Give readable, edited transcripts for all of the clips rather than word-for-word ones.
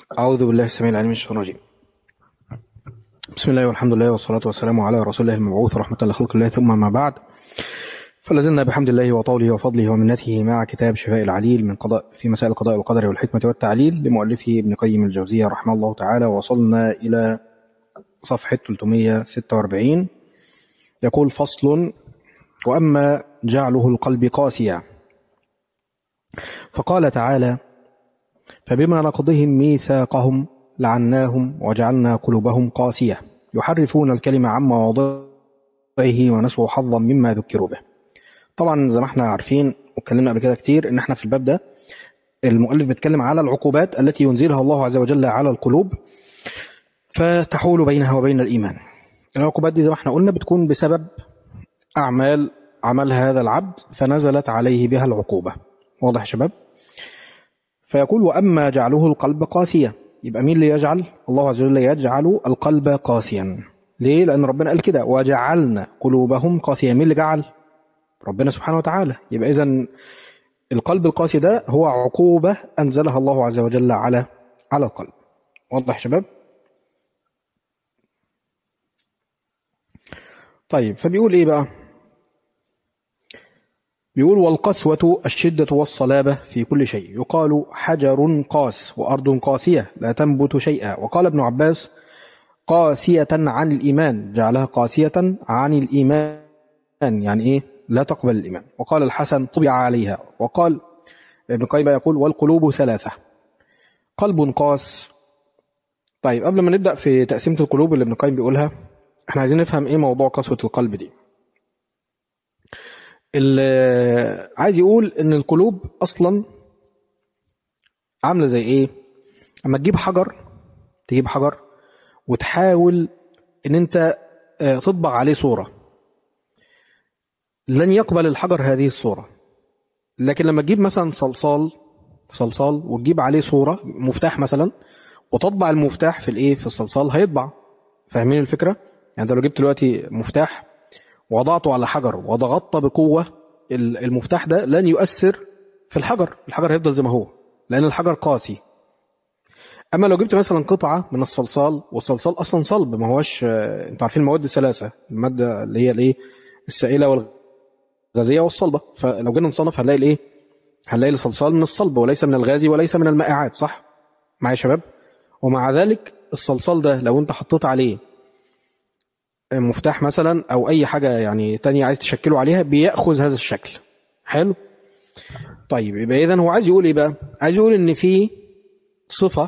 أعوذ بالله السميع العليم من الشيطان الرجيم. بسم الله والحمد لله والصلاة والسلام على رسول الله المبعوث رحمة لخلق الله، ثم ما بعد. فلازلنا بحمد الله وطوله وفضله ومنته مع كتاب شفاء العليل من قضاء في مسائل القضاء والقدر والحكمة والتعليل لمؤلفه ابن قيم الجوزية رحمه الله تعالى. وصلنا إلى صفحة 346. يقول: فصل: وأما جعله القلب قاسيا، فقال تعالى: فبما نقضهم ميثاقهم لعناهم وجعلنا قلوبهم قاسية يحرفون الكلمة عن مواضعه ونسوا حظا مما ذكروا به. طبعا زي ما احنا عارفين واتكلمنا قبل كده كتير ان احنا في الباب ده المؤلف بيتكلم على العقوبات التي ينزلها الله عز وجل على القلوب فتحول بينها وبين الإيمان. العقوبات دي زي ما احنا قلنا بتكون بسبب أعمال عملها هذا العبد فنزلت عليه بها العقوبة. واضح يا شباب؟ فيقول: وأما جعله القلب قاسيا، يبقى مين اللي يجعل؟ الله عز وجل يجعل القلب قاسيا. ليه؟ لأن ربنا قال كده: وجعلنا قلوبهم قاسيا. مين اللي جعل؟ ربنا سبحانه وتعالى. يبقى إذن القلب القاسي ده هو عقوبة أنزلها الله عز وجل على القلب. واضح يا شباب؟ طيب، فبيقول إيه بقى؟ بيقول: والقسوة الشدة والصلابة في كل شيء، يقال حجر قاس وأرض قاسية لا تنبت شيئا. وقال ابن عباس: قاسية عن الإيمان، جعلها قاسية عن الإيمان، يعني إيه؟ لا تقبل الإيمان. وقال الحسن: طبع عليها. وقال ابن قيم يقول: والقلوب ثلاثة، قلب قاس. طيب، قبل ما نبدأ في تقسيمة القلوب اللي ابن قيم بيقولها، احنا عايزين نفهم ايه موضوع قسوة القلب دي. عايز يقول ان القلوب اصلا عاملة زي ايه؟ اما تجيب حجر وتحاول ان انت تطبع عليه صورة، لن يقبل الحجر هذه الصورة. لكن لما تجيب مثلا صلصال وتجيب عليه صورة مفتاح مثلا وتطبع المفتاح في الايه، في الصلصال، هيطبع. فاهمين الفكرة؟ يعني انت لو جبت دلوقتي مفتاح وضعته على حجر وضغطت بقوة، المفتاح ده لن يؤثر في الحجر هيفضل زي ما هو، لأن الحجر قاسي. أما لو جبت مثلا قطعة من الصلصال، والصلصال أصلا صلب، ما هوش أنتوا عارفين المواد الثلاثة، المادة اللي هي الإيه، السائلة والغازية والصلبة. فلو جينا نصنف هنلاقي الإيه، هنلاقي الصلصال من الصلب وليس من الغازي وليس من المائعات. صح معايا يا شباب؟ ومع ذلك الصلصال ده لو أنت حطيت عليه مفتاح مثلا او اي حاجة يعني تانية عايز تشكله عليها بيأخذ هذا الشكل. حلو. طيب، يبقى اذا هو عايز يقول ايه بقى؟ عايز يقول ان في صفة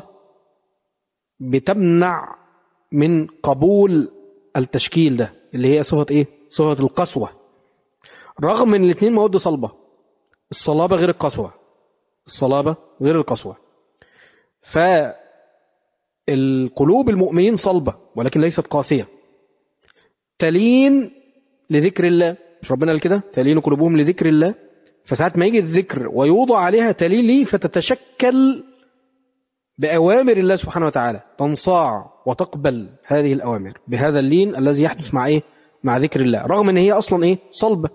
بتمنع من قبول التشكيل ده، اللي هي صفة ايه؟ صفة القسوة. رغم ان الاثنين مواد صلبة، الصلابة غير القسوة، الصلابة غير القسوة. فالقلوب المؤمنين صلبة ولكن ليست قاسية، تلين لذكر الله. مش ربنا قال كده؟ تلين قلوبهم لذكر الله. فساعات ما يجي الذكر ويوضع عليها تلين ليه، فتتشكل بأوامر الله سبحانه وتعالى، تنصاع وتقبل هذه الأوامر بهذا اللين الذي يحدث مع إيه؟ مع ذكر الله، رغم أن هي أصلا إيه؟ صلبة.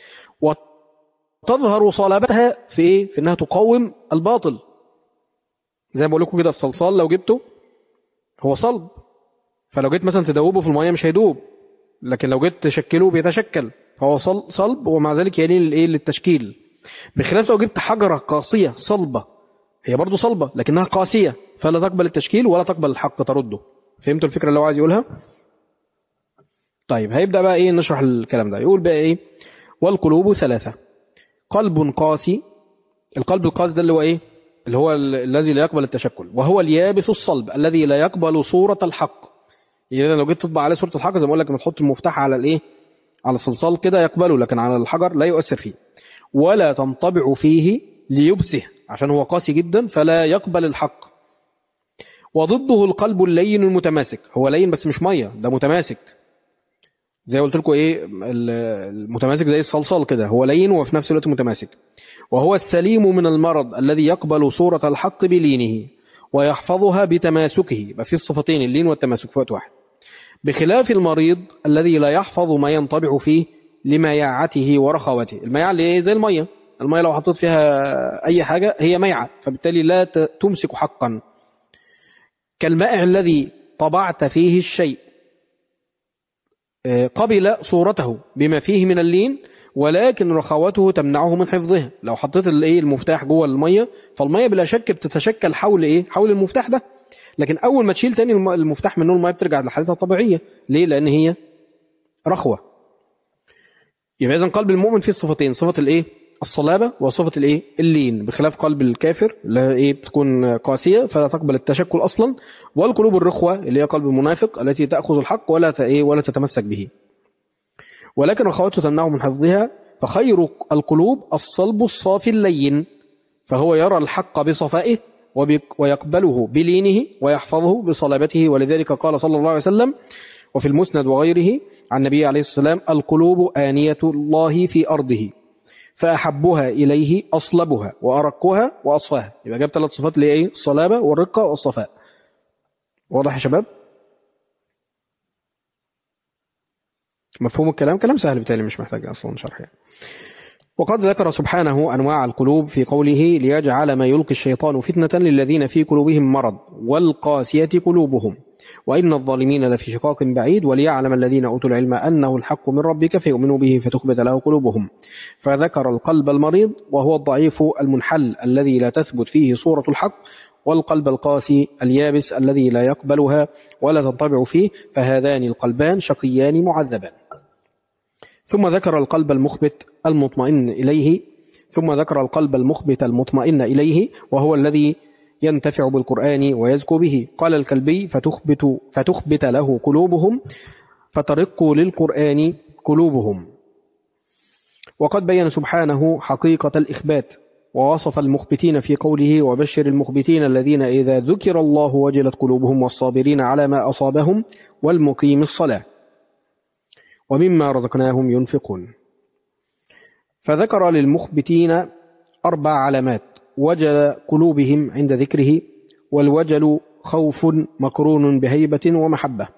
وتظهر صلابتها في إيه؟ في أنها تقاوم الباطل. زي ما بقول لكم كده، الصلصال لو جبته هو صلب، فلو جيت مثلا تدوبه في المية مش هيدوب، لكن لو جيت تشكله بيتشكل، فهو صلب ومع ذلك يلين للإيه؟ للتشكيل. بخلاف لو جبت حجرة قاسية صلبة، هي برضو صلبة لكنها قاسية، فلا تقبل التشكيل ولا تقبل الحق ترده. فهمتوا الفكرة اللي هو عايز يقولها؟ طيب، هيبدأ بقى ايه نشرح الكلام ده. يقول بقى ايه: والقلوب ثلاثة، قلب قاسي. القلب القاسي ده اللي هو ايه؟ اللي هو الذي لا يقبل التشكل، وهو اليابس الصلب الذي لا يقبل صورة الحق. يعني لو جيت تطبع عليه صورة الحق، زي ما اقول لك، لما تحط المفتاح على الايه، على الصلصال كده يقبله، لكن على الحجر لا يؤثر فيه. ولا تنطبع فيه ليبسه، عشان هو قاسي جدا فلا يقبل الحق. وضده القلب اللين المتماسك، هو لين بس مش ميه، ده متماسك. زي قلت لكم ايه، المتماسك زي الصلصال كده، هو لين وفي نفس الوقت متماسك. وهو السليم من المرض الذي يقبل صورة الحق بلينه ويحفظها بتماسكه. يبقى في الصفتين، اللين والتماسك، في وقت واحد. بخلاف المريض الذي لا يحفظ ما ينطبع فيه لمياعته ورخوته. المياعة اللي هي زي المية، المية لو حطيت فيها أي حاجة هي ميعة، فبالتالي لا تمسك حقا. كالمائع الذي طبعت فيه الشيء قبل صورته بما فيه من اللين، ولكن رخاوته تمنعه من حفظها. لو حطيت المفتاح جوه الميه، فالميه بلا شك بتتشكل حول المفتاح ده، لكن اول ما تشيل تاني المفتاح منه، الميه بترجع لحالتها الطبيعيه. ليه؟ لان هي رخوه. يبقى اذا قلب المؤمن فيه صفتين: صفه الصلابه، وصفه اللين، بخلاف قلب الكافر اللي بتكون قاسيه فلا تقبل التشكل اصلا، والقلوب الرخوه اللي هي قلب المنافق التي تاخذ الحق ولا تتمسك به، ولكن رخوته تمنعه من حفظها. فخير القلوب الصلب الصافي اللين، فهو يرى الحق بصفائه ويقبله بلينه ويحفظه بصلابته. ولذلك قال صلى الله عليه وسلم وفي المسند وغيره عن النبي عليه الصلاة والسلام: القلوب آنية الله في أرضه، فأحبها إليه أصلبها وأرقها وأصفاها. يبقى جاب 3 صفات اللي هي الصلابة والرقة والصفاء. واضح يا شباب؟ مفهوم الكلام؟ كلام سهل بالتالي، مش محتاج أصلا شرح يعني. وقد ذكر سبحانه أنواع القلوب في قوله: ليجعل ما يلقي الشيطان فتنة للذين في قلوبهم مرض والقاسية قلوبهم وإن الظالمين لفي شقاق بعيد وليعلم الذين أوتوا العلم أنه الحق من ربك فيؤمنوا به فتخبت له قلوبهم. فذكر القلب المريض وهو الضعيف المنحل الذي لا تثبت فيه صورة الحق، والقلب القاسي اليابس الذي لا يقبلها ولا تنطبع فيه، فهذان القلبان شقيان معذبان. ثم ذكر القلب المخبت المطمئن إليه وهو الذي ينتفع بالقرآن ويزكو به. قال الكلبي: فتخبت له قلوبهم فترق للقرآن قلوبهم. وقد بين سبحانه حقيقة الإخبات ووصف المخبتين في قوله: وبشر المخبتين الذين إذا ذكر الله وجلت قلوبهم والصابرين على ما أصابهم والمقيم الصلاة ومما رزقناهم ينفقون. فذكر للمخبتين 4 علامات: وجل قلوبهم عند ذكره، والوجل خوف مقرون بهيبة ومحبة.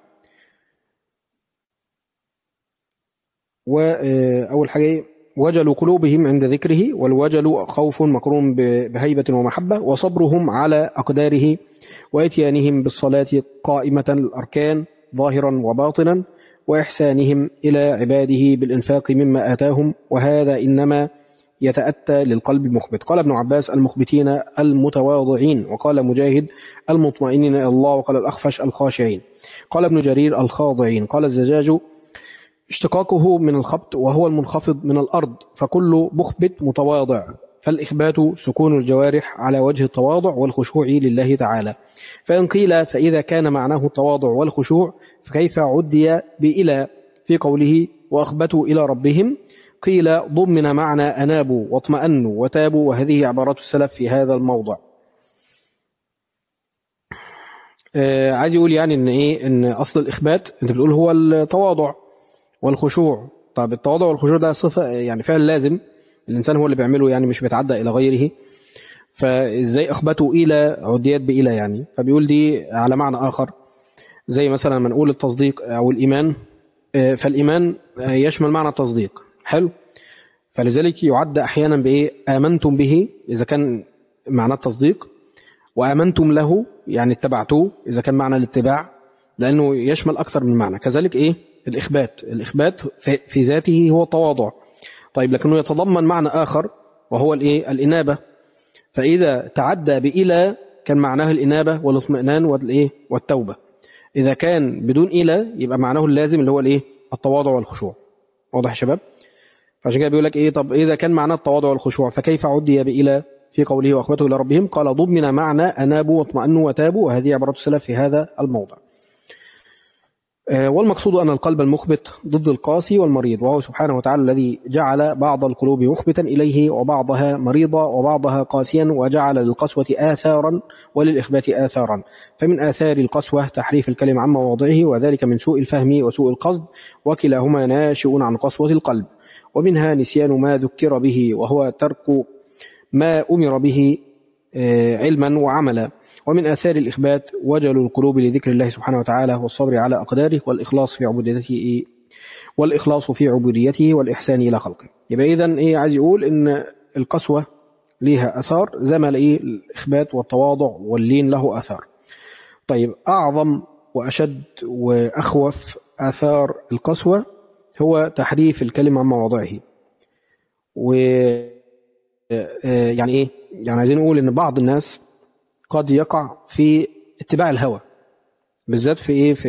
وأول حاجة وجل قلوبهم عند ذكره، والوجل خوف مقرون بهيبة ومحبة، وصبرهم على أقداره، وإتيانهم بالصلاة قائمة الأركان ظاهرا وباطنا، وإحسانهم إلى عباده بالإنفاق مما آتاهم، وهذا إنما يتأتى للقلب المخبت. قال ابن عباس: المخبتين المتواضعين، وقال مجاهد: المطمئنين إلى الله، وقال الأخفش: الخاشعين. قال ابن جرير: الخاضعين. قال الزجاج: اشتقاقه من الخبط وهو المنخفض من الأرض، فكل مخبت متواضع، فالإخبات سكون الجوارح على وجه التواضع والخشوع لله تعالى. فإن قيل: فإذا كان معناه التواضع والخشوع فكيف عدي بإلى في قوله: وأخبتوا إلى ربهم؟ قيل: ضمن معنى أنابوا واطمأنوا وتابوا، وهذه عبارات السلف في هذا الموضع. عايز يقول يعني إن أصل الإخبات أنت بتقول هو التواضع والخشوع. طب التواضع والخشوع ده صفة يعني فعل لازم، الإنسان هو اللي بيعمله يعني، مش بيتعدى إلى غيره. فإزاي أخبتوا إلى عديات بإلى يعني؟ فبيقول دي على معنى آخر، زي مثلا ما نقول التصديق أو الإيمان. فالإيمان يشمل معنى التصديق، حلو، فلذلك يعد أحيانا بإيه؟ آمنتم به إذا كان معنى التصديق، وآمنتم له يعني اتبعتوه إذا كان معنى الاتباع، لأنه يشمل أكثر من معنى. كذلك الإخبات في ذاته هو التواضع، طيب لكنه يتضمن معنى آخر وهو الإنابة. فإذا تعدى بإلى كان معناه الإنابة والاطمئنان والتوبة. إذا كان بدون إلى يبقى معناه اللازم اللي هو التواضع والخشوع. واضح يا شباب؟ فعشان كده بيقول لك طب إذا كان معناه التواضع والخشوع فكيف عدي بإلى في قوله: وأخبته إلى ربهم؟ قال: ضمن معنى أنابوا واطمأنوا وتابوا، وهذه عبارات السلف في هذا الموضع. والمقصود أن القلب المخبت ضد القاسي والمريض، وهو سبحانه وتعالى الذي جعل بعض القلوب مخبتا إليه وبعضها مريضة وبعضها قاسيا، وجعل للقسوة آثارا وللإخبات آثارا. فمن آثار القسوة تحريف الكلم عن مواضعه، وذلك من سوء الفهم وسوء القصد، وكلاهما ناشئ عن قسوة القلب. ومنها نسيان ما ذكر به، وهو ترك ما أمر به علما وعملا. ومن آثار الإخبات وجل القلوب لذكر الله سبحانه وتعالى والصبر على أقداره والإخلاص في عبوديته والإحسان إلى خلقه. يبقى إذن عايز يقول إن القسوة لها أثار زي ما الإخبات والتواضع واللين له أثار. طيب أعظم وأشد وأخوف آثار القسوة هو تحريف الكلم عن مواضعه. ويعني إيه؟ يعني عايزين نقول إن بعض الناس قد يقع في اتباع الهوى، بالذات في إيه،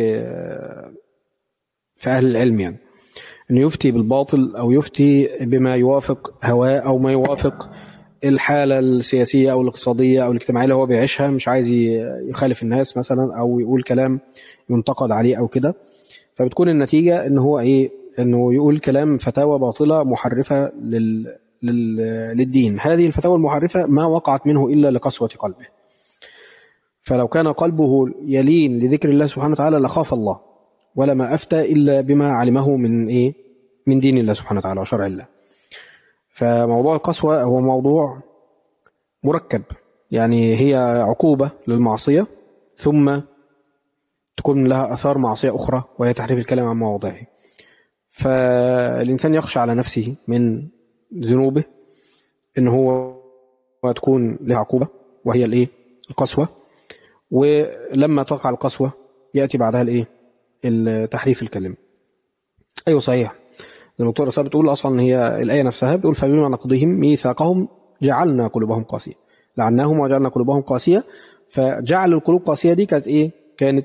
في أهل العلم، يعني إنه يفتي بالباطل أو يفتي بما يوافق هواه أو ما يوافق الحالة السياسية أو الاقتصادية أو الاجتماعية اللي هو بيعيشها، مش عايز يخالف الناس مثلا أو يقول كلام ينتقد عليه أو كده. فبتكون النتيجة إن هو إيه، إنه يقول كلام فتاوى باطلة محرفة للدين. هذه الفتاوى المحرفة ما وقعت منه إلا لقسوة قلبه. فلو كان قلبه يلين لذكر الله سبحانه وتعالى لخاف الله، ولما أفتى إلا بما علمه من إيه، من دين الله سبحانه وتعالى وشرع الله. فموضوع القسوة هو موضوع مركب، يعني هي عقوبة للمعصية ثم تكون لها أثار معصية أخرى وهي تحريف الكلام عن مواضعه. فالإنسان يخشى على نفسه من ذنوبه إن هو تكون له عقوبة وهي الإيه، القسوة. ولما تقع القسوة يأتي بعدها الإيه، التحريف الكلام. أيوة صحيح، الدكتور رسالة بتقول أصلا هي الآية نفسها بتقول فبما نقضهم ميثاقهم جعلنا قلوبهم قاسية، لعناهم وجعلنا قلوبهم قاسية. فجعل القلوب قاسية دي كانت إيه، كانت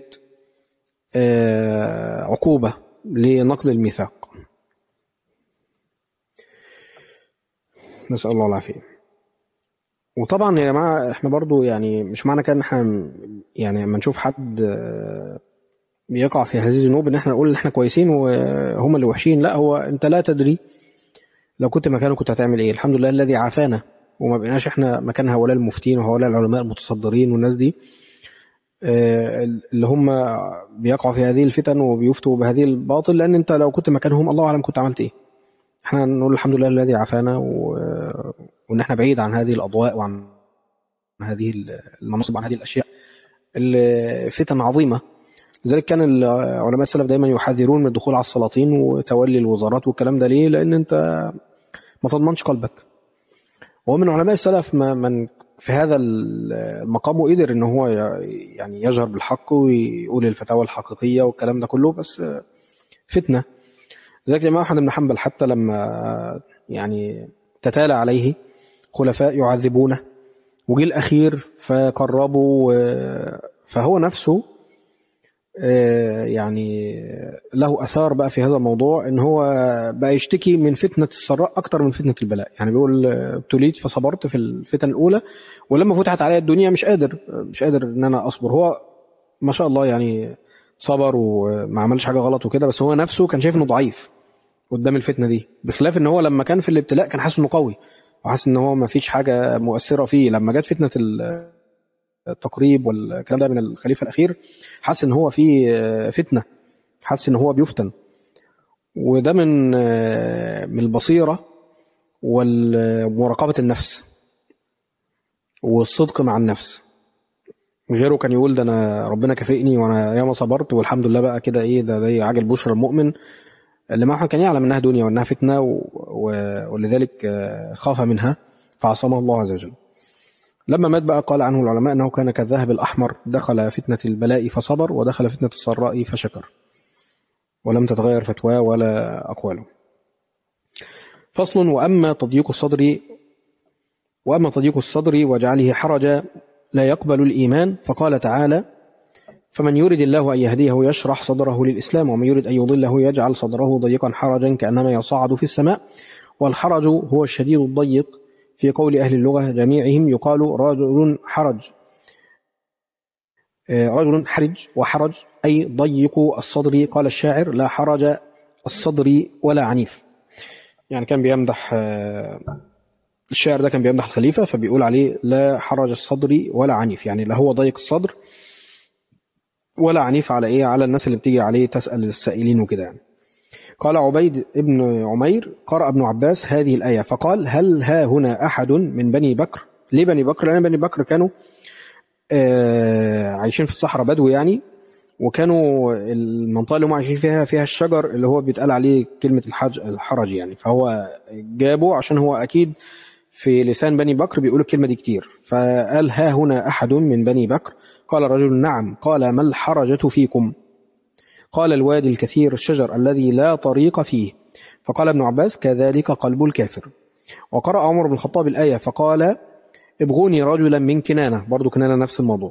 عقوبة لنقض الميثاق. نسأل الله العافية. وطبعا يا جماعة احنا برضو يعني مش معنى كده ان احنا يعني لما نشوف حد بيقع في هذه الذنوب ان احنا نقول ان احنا كويسين وهم اللي وحشين. لا، هو انت لا تدري لو كنت مكانه كنت هتعمل ايه. الحمد لله الذي عافانا وما بقيناش احنا مكان هؤلاء المفتين وهؤلاء العلماء المتصدرين والناس دي اللي هم بيقعوا في هذه الفتن وبيفتوا بهذه الباطل. لان انت لو كنت مكانهم الله اعلم كنت عملت ايه. احنا نقول الحمد لله الذي عافانا وان احنا بعيد عن هذه الاضواء وعن هذه المناصب وعن هذه الاشياء الفتن عظيمه. لذلك كان علماء السلف دايما يحذرون من الدخول على السلاطين وتولي الوزارات والكلام ده. ليه؟ لان انت ما تضمنش قلبك. ومن علماء السلف من في هذا المقام وقدر ان هو يعني يجهر بالحق ويقول الفتاوى الحقيقيه والكلام ده كله، بس فتنه. لذلك الامام احمد بن حنبل حتى لما يعني تتالى عليه خلفاء يعذبونه وجه الاخير فقربوا، فهو نفسه يعني له اثار بقى في هذا الموضوع ان هو بقى يشتكي من فتنه السراء اكتر من فتنه البلاء. يعني بيقول ابتليت فصبرت في الفتن الاولى ولما فتحت علي الدنيا مش قادر ان انا اصبر. هو ما شاء الله يعني صبر وما عملش حاجه غلط وكده، بس هو نفسه كان شايف انه ضعيف قدام الفتنه دي، بخلاف ان هو لما كان في الابتلاء كان حاسس انه قوي وحاسس ان هو ما فيش حاجه مؤثره فيه. لما جت فتنه التقريب والكلام ده من الخليفه الاخير حاسس ان هو في فتنه، حاسس ان هو بيفتن. وده من البصيره ومراقبه النفس والصدق مع النفس. غيره كان يقول ده انا ربنا كافئني وانا ياما صبرت والحمد لله بقى كده ايه، ده زي عاجل بشرى المؤمن. اللي معه كان يعلم انها دنيا وانها فتنه ولذلك خاف منها فعصمه الله عز وجل. لما مات بقى قال عنه العلماء انه كان كالذهب الاحمر، دخل فتنه البلاء فصبر ودخل فتنه السراء فشكر، ولم تتغير فتواه ولا اقواله. فصل. واما تضييق الصدر وجعله حرجا لا يقبل الايمان، فقال تعالى: فمن يرد الله أن يهديه يشرح صدره للإسلام ومن يرد أن يضله يجعل صدره ضيقا حرجا كأنما يصعد في السماء. والحرج هو الشديد الضيق. في قول أهل اللغة جميعهم يقال رجل حرج وحرج أي ضيق الصدر. قال الشاعر: لا حرج الصدر ولا عنيف. يعني كان بيمدح الشاعر ده كان بيمدح الخليفة فبيقول عليه لا حرج الصدر ولا عنيف، يعني لا هو ضيق الصدر ولا عنيف على ايه، على الناس اللي بتيجي عليه تسأل السائلين وكده يعني. قال عبيد ابن عمير: قرأ ابن عباس هذه الآية فقال: هل ها هنا أحد من بني بكر؟ ليه بني بكر؟ لأن بني بكر كانوا عايشين في الصحراء بدو يعني، وكانوا المنطقة اللي هم عايشين فيها الشجر اللي هو بيتقال عليه كلمة الحرج يعني. فهو جابه عشان هو أكيد في لسان بني بكر بيقولوا الكلمة دي كتير، فقال ها هنا أحد من بني بكر قال رجل نعم. قال ما الحرجة فيكم؟ قال الوادي الكثير الشجر الذي لا طريق فيه. فقال ابن عباس كذلك قلب الكافر. وقرأ عمر بن الخطاب الآية فقال ابغوني رجلا من كنانة، برضو كنانة نفس الموضوع،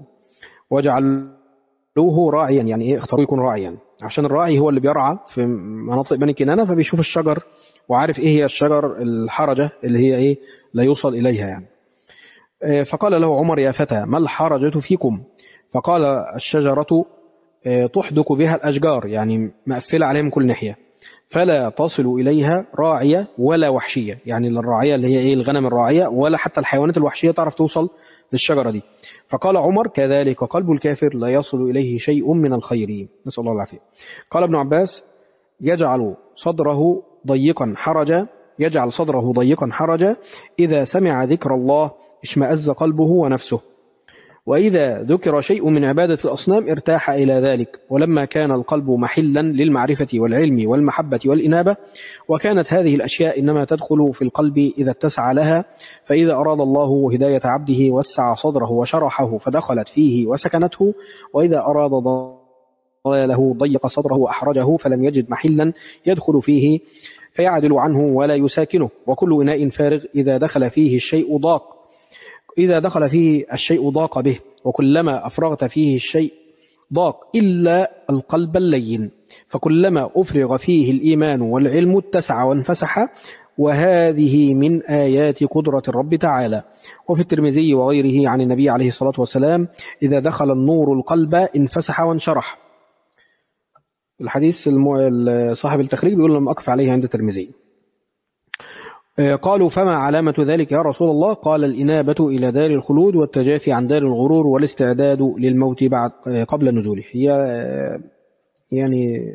وجعلوه راعيا، يعني ايه اختاروا يكون راعيا، عشان الراعي هو اللي بيرعى في مناطق بني كنانة، فبيشوف الشجر وعارف ايه هي الشجر الحرجة اللي هي ايه لا يوصل إليها يعني. فقال له عمر يا فتى ما الحرجة فيكم؟ فقال الشجرة تحدق بها الأشجار، يعني مقفلة عليها من كل ناحية، فلا تصل إليها راعية ولا وحشية، يعني الراعية اللي هي إيه الغنم الراعية ولا حتى الحيوانات الوحشية تعرف توصل للشجرة دي. فقال عمر كذلك قلب الكافر لا يصل إليه شيء من الخير، نسأل الله العافية. قال ابن عباس يجعل صدره ضيقا حرجا، يجعل صدره ضيقا حرجا إذا سمع ذكر الله اشمأز قلبه ونفسه، وإذا ذكر شيء من عبادة الأصنام ارتاح إلى ذلك. ولما كان القلب محلا للمعرفة والعلم والمحبة والإنابة، وكانت هذه الأشياء إنما تدخل في القلب إذا اتسع لها، فإذا أراد الله هداية عبده وسع صدره وشرحه فدخلت فيه وسكنته، وإذا أراد ضلاله ضيق صدره وأحرجه فلم يجد محلا يدخل فيه فيعدل عنه ولا يساكنه. وكل إناء فارغ إذا دخل فيه الشيء ضاق، إذا دخل فيه الشيء ضاق به، وكلما أفرغت فيه الشيء ضاق إلا القلب اللين، فكلما أفرغ فيه الإيمان والعلم اتسع وانفسح، وهذه من آيات قدرة الرب تعالى. وفي الترمذي وغيره عن النبي عليه الصلاة والسلام إذا دخل النور القلب انفسح وانشرح. الحديث صاحب التخريج بيقول لم أقف عليه عند الترمذي. قالوا فما علامة ذلك يا رسول الله؟ قال الإنابة إلى دار الخلود والتجافي عن دار الغرور والاستعداد للموت بعد قبل نزوله. هي يعني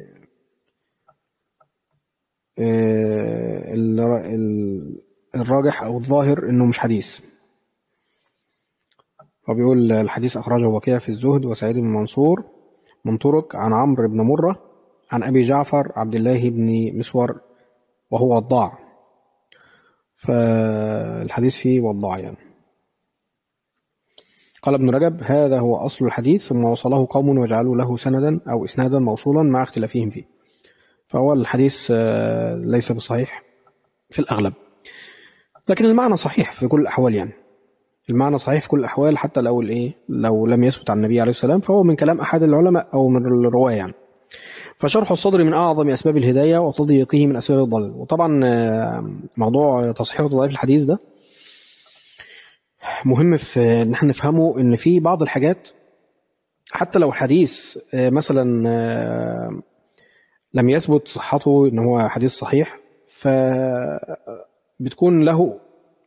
الراجح أو الظاهر إنه مش حديث. وبيقول الحديث أخرجه وكيع في الزهد وسعيد بن منصور من طرق عن عمرو بن مرة عن أبي جعفر عبد الله بن مسور وهو وضاع، فالحديث فيه وضاع يعني. قال ابن رجب هذا هو أصل الحديث ثم وصله قوم وجعلوا له سندا أو إسنادا موصولا مع اختلافهم فيه، فهو الحديث ليس بصحيح في الأغلب، لكن المعنى صحيح في كل الأحوال، يعني المعنى صحيح في كل الأحوال حتى لو لم يثبت عن النبي عليه السلام، فهو من كلام أحد العلماء أو من الرواية يعني. فشرح الصدر من أعظم أسباب الهداية وتضييقه من أسباب الضلال. وطبعا موضوع تصحيح وتضعيف الحديث ده مهم في ان احنا نفهمه، ان في بعض الحاجات حتى لو حديث مثلا لم يثبت صحته ان هو حديث صحيح، فبتكون له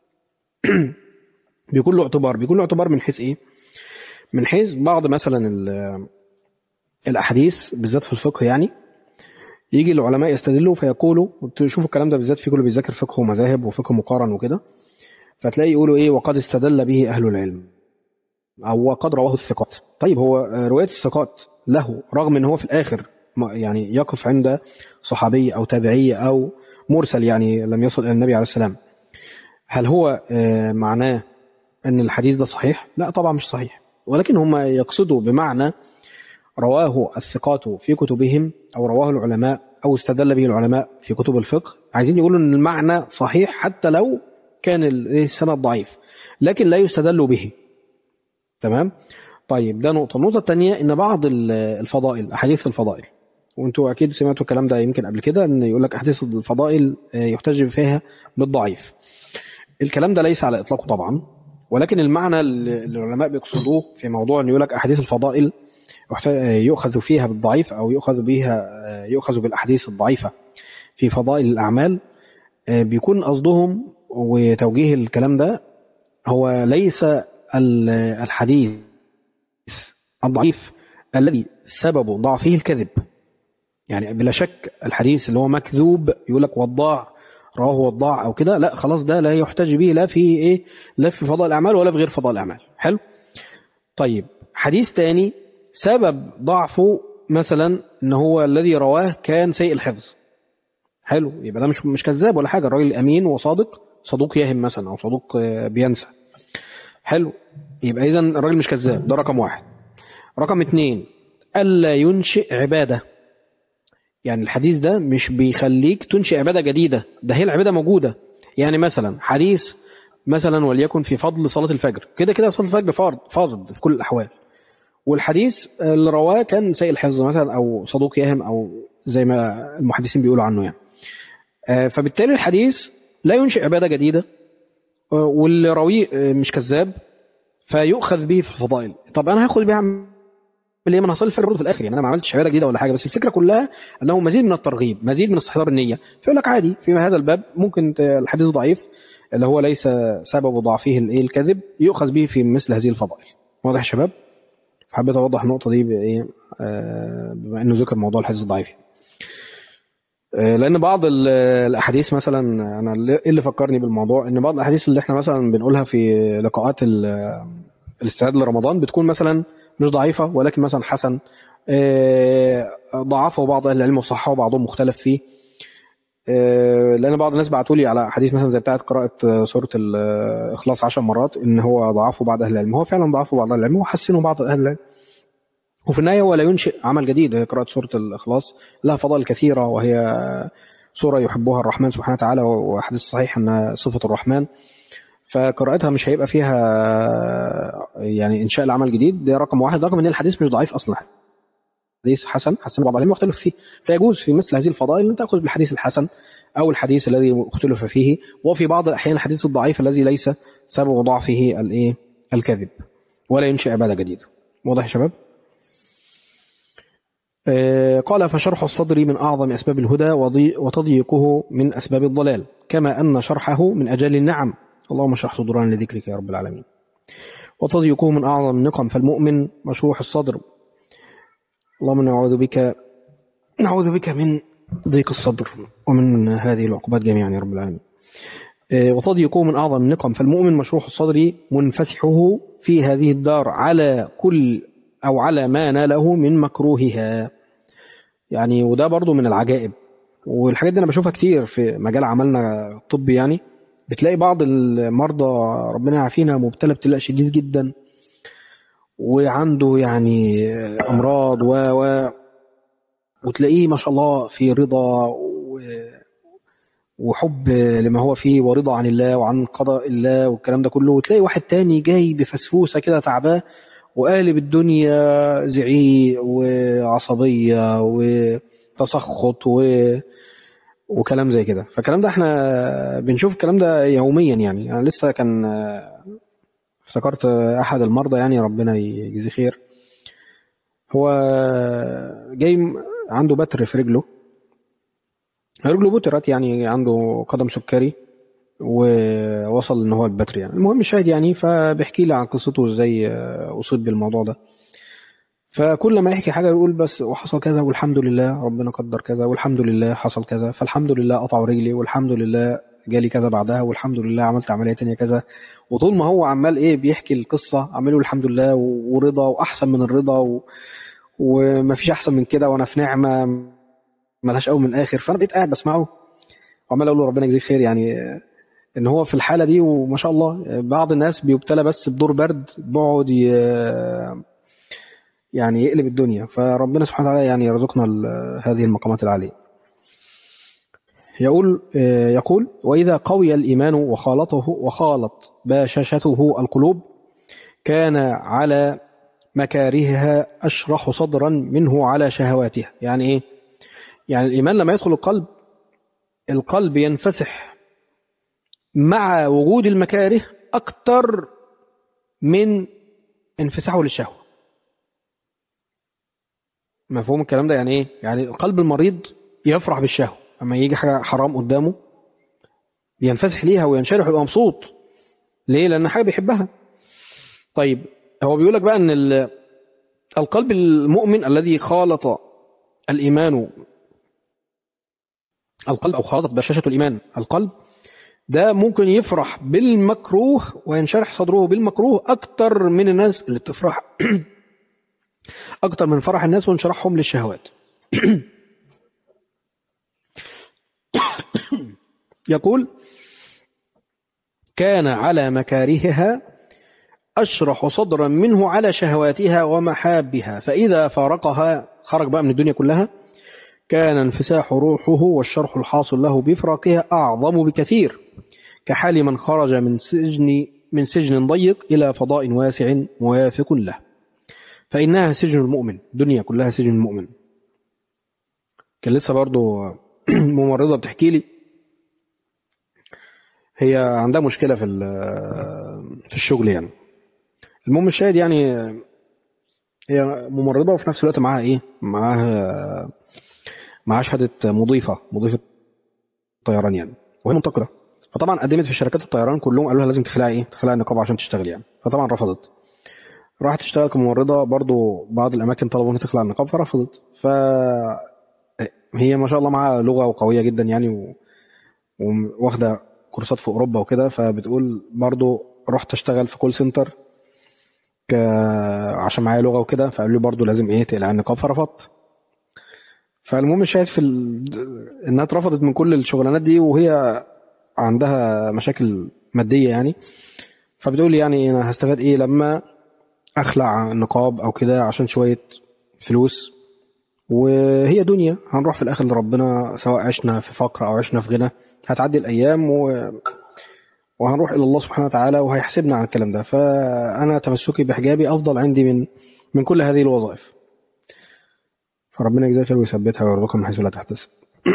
بيكون له اعتبار من حيث ايه؟ من حيث بعض مثلا الاحاديث بالذات في الفقه، يعني يجي العلماء يستدلوا فيقولوا، تشوفوا الكلام ده بالذات في كله بيذاكر فقه ومذاهب وفقه مقارن وكده، فتلاقي يقولوا ايه وقد استدل به اهل العلم او وقد رواه الثقات. طيب هو رواية الثقات له رغم ان هو في الاخر يعني يقف عند صحابي او تابعي او مرسل، يعني لم يصل الى النبي عليه السلام، هل هو معناه ان الحديث ده صحيح؟ لا طبعا مش صحيح، ولكن هم يقصدوا بمعنى رواه الثقات في كتبهم او رواه العلماء او استدل به العلماء في كتب الفقه، عايزين يقولوا ان المعنى صحيح حتى لو كان السند ضعيف، لكن لا يستدل به. تمام. طيب ده نقطة. النقطة الثانية ان بعض الفضائل، احاديث الفضائل، وانتوا اكيد سمعتوا الكلام ده يمكن قبل كده، ان يقول لك احاديث الفضائل يحتج فيها بالضعيف. الكلام ده ليس على اطلاقه طبعا، ولكن المعنى اللي العلماء بيقصدوه في موضوع ان يقول لك احاديث الفضائل يؤخذ فيها بالضعيف او يؤخذ بالاحاديث الضعيفة في فضائل الاعمال، بيكون قصدهم وتوجيه الكلام ده هو ليس الحديث الضعيف الذي سبب ضعفه الكذب، يعني بلا شك الحديث اللي هو مكذوب يقول لك وضاع رواه وضاع او كده، لا خلاص ده لا يحتج به لا في لا في فضائل الاعمال ولا في غير فضائل الاعمال. حلو. طيب حديث تاني سبب ضعفه مثلا ان هو الذي رواه كان سيء الحفظ، حلو، يبقى ده مش كذاب ولا حاجه، الراجل امين وصادق، صدوق يهم مثلا او صدوق بينسى، حلو، يبقى اذا الراجل مش كذاب، ده رقم واحد. رقم 2 ألا ينشئ عبادة. يعني الحديث ده مش بيخليك تنشئ عبادة جديدة، ده هي العبادة موجودة. يعني مثلا حديث مثلا وليكن في فضل صلاة الفجر، كده كده صلاة الفجر فرض في كل الأحوال، والحديث اللي رواه كان سيء الحفظ مثلا أو صدوق يهم أو زي ما المحدثين بيقولوا عنه يعني. فبالتالي الحديث لا ينشئ عبادة جديدة، واللي راويه مش كذاب، فيؤخذ به في الفضائل. طب أنا هاخد بيه أعمل إيه؟ ما أنا هصلي الفجر برضه في الآخر، يعني أنا ما عملتش عبادة جديدة ولا حاجة، بس الفكرة كلها أنه مزيد من الترغيب، مزيد من استحضار النية. فيقول لك عادي في هذا الباب ممكن الحديث ضعيف اللي هو ليس سبب ضعفه الكذب، يؤخذ به في مثل هذه الفضائل. واضح يا شباب؟ حبيت أوضح النقطة دي بإيه، بما إنه ذكر موضوع الحديث الضعيف. لأن بعض الأحاديث مثلا، أنا إيه اللي فكرني بالموضوع، إن بعض الأحاديث اللي إحنا مثلا بنقولها في لقاءات الاستعداد لرمضان بتكون مثلا مش ضعيفة ولكن مثلا حسن، ضعفه بعض أهل العلم وصححه وبعضهم مختلف فيه. لأن بعض الناس بعتوا لي على حديث مثلا زي بتاعة قراءة سورة الإخلاص 10 مرات إن هو ضعفه بعض أهل العلم. هو فعلا ضعفه بعض أهل العلم وحسنه بعض أهل العلم، وفي النهاية هو لا ينشئ عمل جديد. هي قراءة سورة الإخلاص لها فضائل كثيرة، وهي سورة يحبها الرحمن سبحانه وتعالى، وحديث صحيح أنها صفة الرحمن، فقراءتها مش هيبقى فيها يعني إنشاء العمل جديد. ده رقم واحد. رقم 2 الحديث مش ضعيف أصلا، حديث حسن بعض العلم مختلف فيه، فيجوز في مثل هذه الفضائل أن تأخذ بالحديث الحسن أو الحديث الذي اختلف فيه، وفي بعض الأحيان الحديث الضعيف الذي ليس سبب ضعفه الكذب، ولا ينشئ عبادة جديدة. واضح يا شباب؟ قال فشرح الصدر من أعظم أسباب الهدى، وتضييقه من أسباب الضلال، كما أن شرحه من أجل النعم. اللهم اشرح صدورنا لذكرك يا رب العالمين. وتضييقه من أعظم النقم، فالمؤمن مشروح الصدر. اللهم نعوذ بك من ضيق الصدر ومن هذه العقوبات جميعا يا رب العالمين. وتضييقه من أعظم النقم، فالمؤمن مشروح الصدر منفسحه في هذه الدار على كل أو على ما ناله من مكروهها. يعني وده برضو من العجائب، والحاجات دي أنا بشوفها كتير في مجال عملنا الطبي. يعني بتلاقي بعض المرضى ربنا يعافينا مبتلى ابتلاء شديد جدا، وعنده يعني أمراض وتلاقيه ما شاء الله في رضا وحب لما هو فيه، ورضا عن الله وعن قضاء الله والكلام ده كله. وتلاقي واحد تاني جاي بفسفوسة كده تعباه وقالب الدنيا زعيق وعصبية وتسخط وكلام زي كده. فالكلام ده احنا بنشوف الكلام ده يوميا. يعني انا لسه كان افتكرت احد المرضى، يعني ربنا يجزيه خير، هو جاي عنده بتر في رجله بترت، يعني عنده قدم سكري ووصل ان هو البتر. يعني المهم الشاهد يعني، فبيحكي لي عن قصته ازاي اصيب بالموضوع ده. فكل ما يحكي حاجة يقول بس وحصل كذا والحمد لله ربنا قدر كذا والحمد لله حصل كذا، فالحمد لله قطعوا رجلي والحمد لله جالي كذا بعدها والحمد لله عملت عملية تانية كذا. وطول ما هو عمال بيحكي القصة عمله الحمد لله ورضا وأحسن من الرضا ومفيش أحسن من كده، وأنا في نعمة ملهاش أول من آخر. فأنا بقيت قاعد بسمعه وعمال أقول له ربنا يجزيك خير، يعني إن هو في الحالة دي. وما شاء الله بعض الناس بيبتلى بس بدور برد بيقعد يعني يقلب الدنيا. فربنا سبحانه وتعالى يعني يرزقنا هذه المقامات العالية. يقول وإذا قوي الإيمان وخالط بشاشته القلوب، كان على مكارهها أشرح صدرا منه على شهواتها. يعني إيه؟ يعني الإيمان لما يدخل القلب ينفسح مع وجود المكاره أكتر من انفساحه للشهوة. مفهوم الكلام ده؟ يعني إيه؟ يعني القلب المريض يفرح بالشهوة أما يجي حاجة حرام قدامه ينفسح ليها وينشرح ويبقى مبسوط. ليه؟ لأن حاجة بيحبها. طيب هو بيقول لك بقى أن القلب المؤمن الذي خالط الإيمان، القلب أو خالط بشاشة الإيمان القلب ده، ممكن يفرح بالمكروه وينشرح صدره بالمكروه أكتر من الناس اللي بتفرح أكتر من فرح الناس وانشرحهم للشهوات. يقول كان على مكارهها أشرح صدرا منه على شهواتها ومحابها، فإذا فارقها خرج بقى من الدنيا كلها، كان انفساح روحه والشرح الحاصل له بفراقها أعظم بكثير، كحال من خرج من سجن ضيق إلى فضاء واسع موافق له، فإنها سجن المؤمن، الدنيا كلها سجن المؤمن. كان لسه برضو ممرضة بتحكي لي، هي عندها مشكلة في الشغل يعني. المهم الشاهد يعني، هي ممرضة وفي نفس الوقت معاها ايه، معاها شهادة مضيفة طيران يعني، وهي منتقدة. فطبعا قدمت في شركات الطيران كلهم قالوا لها لازم تخلعي النقاب عشان تشتغل يعني، فطبعا رفضت. راحت تشتغل كممرضة برضو، بعض الأماكن طلبوا إنها تخلع النقاب فرفضت. فهي ما شاء الله معاها لغة وقوية جدا يعني، واخدة كورسات في أوروبا وكده. فبتقول برضو رحت أشتغل في كول سنتر ك... عشان معايا لغة وكده، فقالوا لي برضو لازم إيه تقلع النقاب فرفضت. فالمهم الشاهد إنها اترفضت من كل الشغلانات دي وهي عندها مشاكل مادية يعني. فبتقول لي يعني أنا هستفاد إيه لما أخلع النقاب أو كده عشان شوية فلوس، وهي دنيا هنروح في الآخر لربنا، سواء عشنا في فقر أو عشنا في غنى، هتعدي الأيام وهنروح إلى الله سبحانه وتعالى وهيحسبنا عن الكلام ده. فأنا تمسكي بحجابي أفضل عندي من كل هذه الوظائف. فربنا يجزاك خير ويثبتها ويرزقها من حيث لا تحتسب.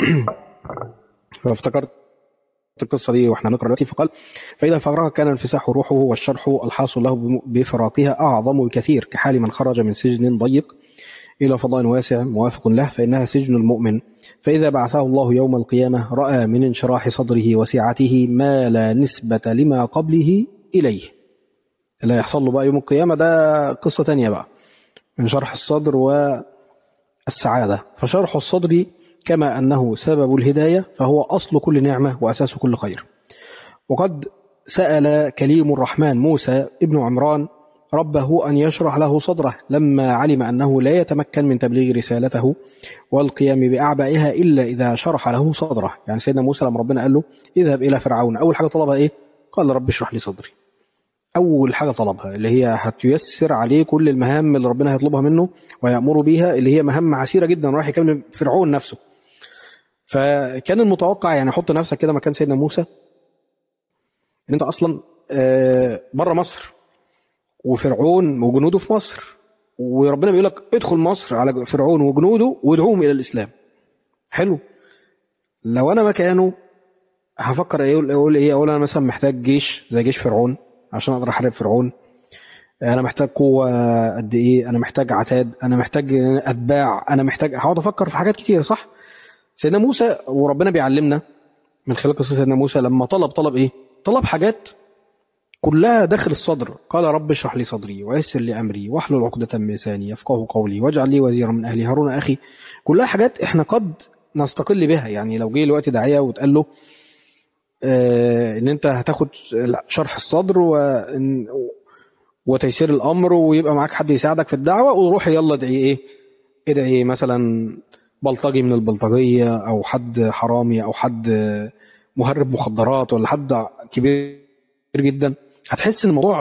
فافتكرت القصة دي واحنا نقرأ دلوقتي، فقال فإذا فرغ كان انفساح روحه والشرح الحاصل له بفراقها أعظم بكثير، كحال من خرج من سجن ضيق إلى فضاء واسع موافق له، فإنها سجن المؤمن. فإذا بعثه الله يوم القيامة رأى من انشراح صدره وسعته ما لا نسبة لما قبله إليه. اللي هيحصل له بقى يوم القيامة ده قصة تانية بقى، من شرح الصدر والسعادة. فشرح الصدر كما أنه سبب الهداية فهو أصل كل نعمة وأساس كل خير. وقد سأل كليم الرحمن موسى ابن عمران ربه أن يشرح له صدره لما علم أنه لا يتمكن من تبليغ رسالته والقيام بأعبائها إلا إذا شرح له صدره. يعني سيدنا موسى لما ربنا قال له اذهب إلى فرعون، أول حاجة طلبها إيه؟ قال رب اشرح لي صدري. أول حاجة طلبها اللي هي هتيسر عليه كل المهام اللي ربنا هيطلبها منه ويأمره بيها، اللي هي مهام عسيرة جدا راح يكمل فرعون نفسه. فكان المتوقع يعني، حط نفسك كده مكان سيدنا موسى، ان انت اصلا بره مصر وفرعون وجنوده في مصر، وربنا بيقول لك ادخل مصر على فرعون وجنوده وادعوهم الى الاسلام. حلو. لو انا مكانه هفكر اقول ايه؟ اقول انا مثلا محتاج جيش زي جيش فرعون عشان اقدر احارب فرعون، انا محتاج قوه قد ايه، انا محتاج عتاد، انا محتاج اتباع، انا محتاج، هقعد افكر في حاجات كتير صح. سيدنا موسى وربنا بيعلمنا من خلال قصه سيدنا موسى لما طلب ايه؟ طلب حاجات كلها داخل الصدر. قال رب اشرح لي صدري ويسر لي أمري واحلل عقدة من لساني يفقهوا قولي واجعل لي وزيرا من أهلي هارون أخي. كلها حاجات احنا قد نستقل بها. يعني لو جه الوقت داعية وتقال له ان انت هتاخد شرح الصدر وتيسير الأمر ويبقى معاك حد يساعدك في الدعوة، وروح يلا ادعي ايه؟ ادعي مثلا بلطجي من البلطجية او حد حرامي او حد مهرب مخدرات ولا حد كبير جدا، هتحس ان الموضوع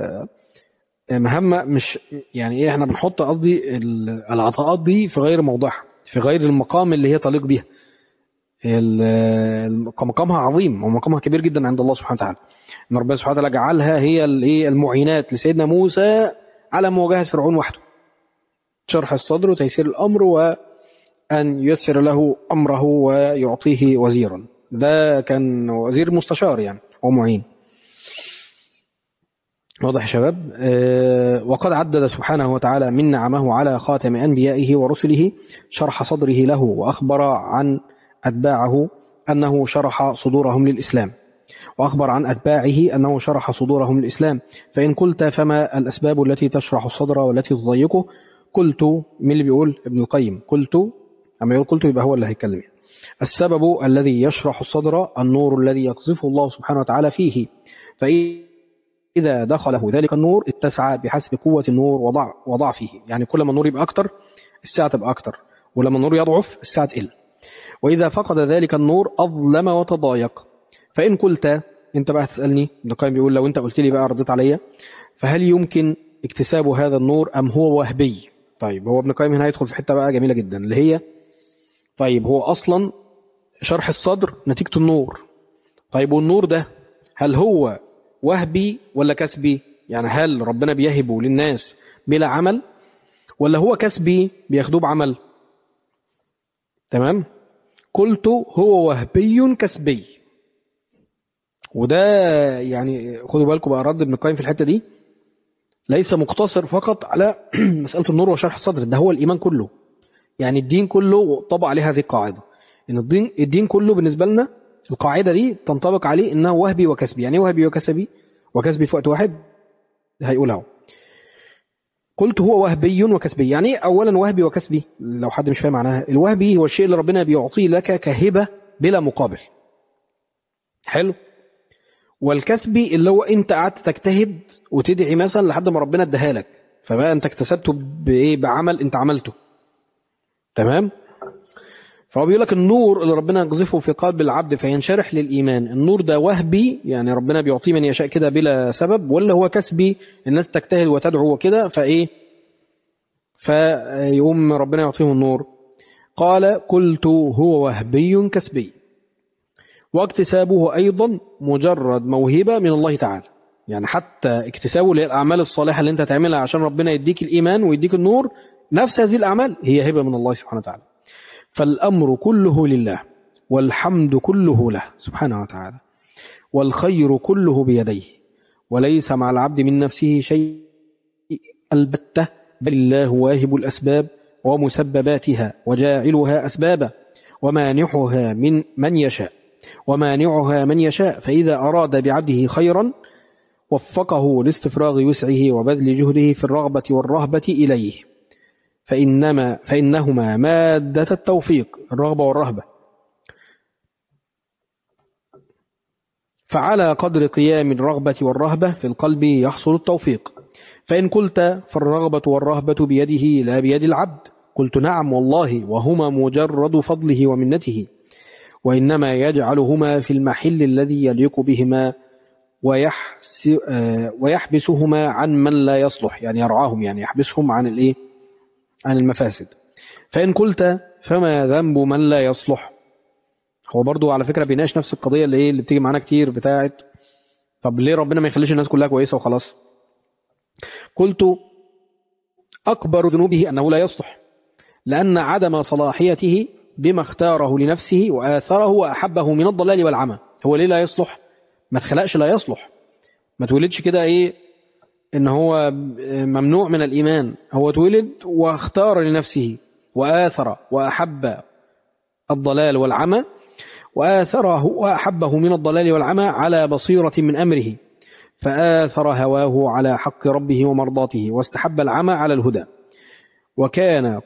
مهمة. مش يعني ايه، احنا بنحط قصدي العطاءات دي في غير موضعها، في غير المقام اللي هي تليق بيها. مقامها عظيم ومقامها كبير جدا عند الله سبحانه وتعالى، ان ربنا سبحانه وتعالى جعلها هي المعينات لسيدنا موسى على مواجهة فرعون وحده. شرح الصدر وتيسير الامر وان ييسر له امره ويعطيه وزيرا. ده كان وزير مستشار يعني ومعين. واضح يا شباب. وقد عدد سبحانه وتعالى من نعمه على خاتم أنبيائه ورسله شرح صدره له، وأخبر عن أتباعه أنه شرح صدورهم للإسلام، وأخبر عن أتباعه أنه شرح صدورهم للإسلام. فإن قلت فما الأسباب التي تشرح الصدر والتي تضيقه؟ قلت، من اللي بيقول؟ ابن القيم. قلت، أما يقول قلت يبقى هو اللي هيتكلم. السبب الذي يشرح الصدر النور الذي يقذفه الله سبحانه وتعالى فيه، فإذا دخله ذلك النور اتسع بحسب قوة النور وضعفه. يعني كل ما النور يبقى أكتر الساعة تبقى أكتر، ولما النور يضعف الساعة تقل. وإذا فقد ذلك النور أظلم وتضايق. فإن قلت، أنت بقى هتسألني، ابن القيم بيقول لو أنت قلت لي بقى رديت عليا، فهل يمكن اكتساب هذا النور أم هو وهبي؟ طيب هو ابن القيم هنا يدخل في حتة بقى جميلة جدا اللي هي طيب هو أصلا شرح الصدر نتيجة النور. طيب والنور ده هل هو وهبي ولا كسبي؟ يعني هل ربنا بيهبه للناس بلا عمل ولا هو كسبي بياخدوه بعمل؟ تمام. قلت هو وهبي كسبي. وده يعني خدوا بالكم بقى رد ابن القيم في الحتة دي ليس مقتصر فقط على مسألة النور وشرح الصدر، ده هو الإيمان كله. يعني الدين كله طبق عليه هذه القاعدة إن الدين كله بالنسبة لنا القاعدة دي تنطبق عليه إنه وهبي وكسبي. يعني وهبي وكسبي وكسبي في وقت واحد هيقولها. قلت هو وهبي وكسبي. يعني أولا وهبي وكسبي لو حد مش فاهم معناها، الوهبي هو الشيء اللي ربنا بيعطيه لك كهبة بلا مقابل. حلو. والكسبي اللي هو انت قعدت تجتهد وتدعي مثلا لحد ما ربنا اداها لك، فبقى انت اكتسبته بايه؟ بعمل انت عملته. تمام. فهو بيقول لك النور اللي ربنا يقذفه في قلب العبد فينشرح للإيمان، النور ده وهبي يعني ربنا بيعطيه من يشاء كده بلا سبب، ولا هو كسبي الناس تجتهد وتدعو وكده فايه فيقوم ربنا يعطيهم النور؟ قال قلت هو وهبي كسبي واكتسابه أيضا مجرد موهبة من الله تعالى. يعني حتى اكتسابه للأعمال الصالحة اللي انت تعملها عشان ربنا يديك الإيمان ويديك النور، نفس هذه الأعمال هي هبة من الله سبحانه وتعالى. فالأمر كله لله والحمد كله له سبحانه وتعالى والخير كله بيديه وليس مع العبد من نفسه شيء البتة، بل الله واهب الأسباب ومسبباتها وجاعلها أسبابا ومانحها ومانعها من يشاء، فإذا أراد بعبده خيرا وفقه لاستفراغ وسعه وبذل جهده في الرغبة والرهبة إليه، فإنهما مادة التوفيق الرغبة والرهبة، فعلى قدر قيام الرغبة والرهبة في القلب يحصل التوفيق. فإن قلت فالرغبة والرهبة بيده لا بيد العبد، قلت نعم والله، وهما مجرد فضله ومنته، وإنما يجعلهما في المحل الذي يليق بهما ويحبسهما عن من لا يصلح، يعني يرعاهم، يعني يحبسهم عن عن المفاسد. فإن قلت فما ذنب من لا يصلح، هو برضو على فكرة بيناقش نفس القضية اللي بتيجي معانا كتير بتاعت طب ليه ربنا ما يخليش الناس كلها كويسة وخلاص؟ قلت أكبر ذنوبه أنه لا يصلح، لأن عدم صلاحيته بما اختاره لنفسه وآثره وأحبه من الضلال والعمى. هو ليه لا يصلح؟ ما تخلقش لا يصلح، ما تولدش كده إن هو ممنوع من الإيمان، هو تولد واختار لنفسه وآثر وأحب الضلال والعمى، وآثره وأحبه من الضلال والعمى على بصيرة من أمره، فآثر هواه على حق ربه ومرضاته واستحب العمى على الهدى. وكان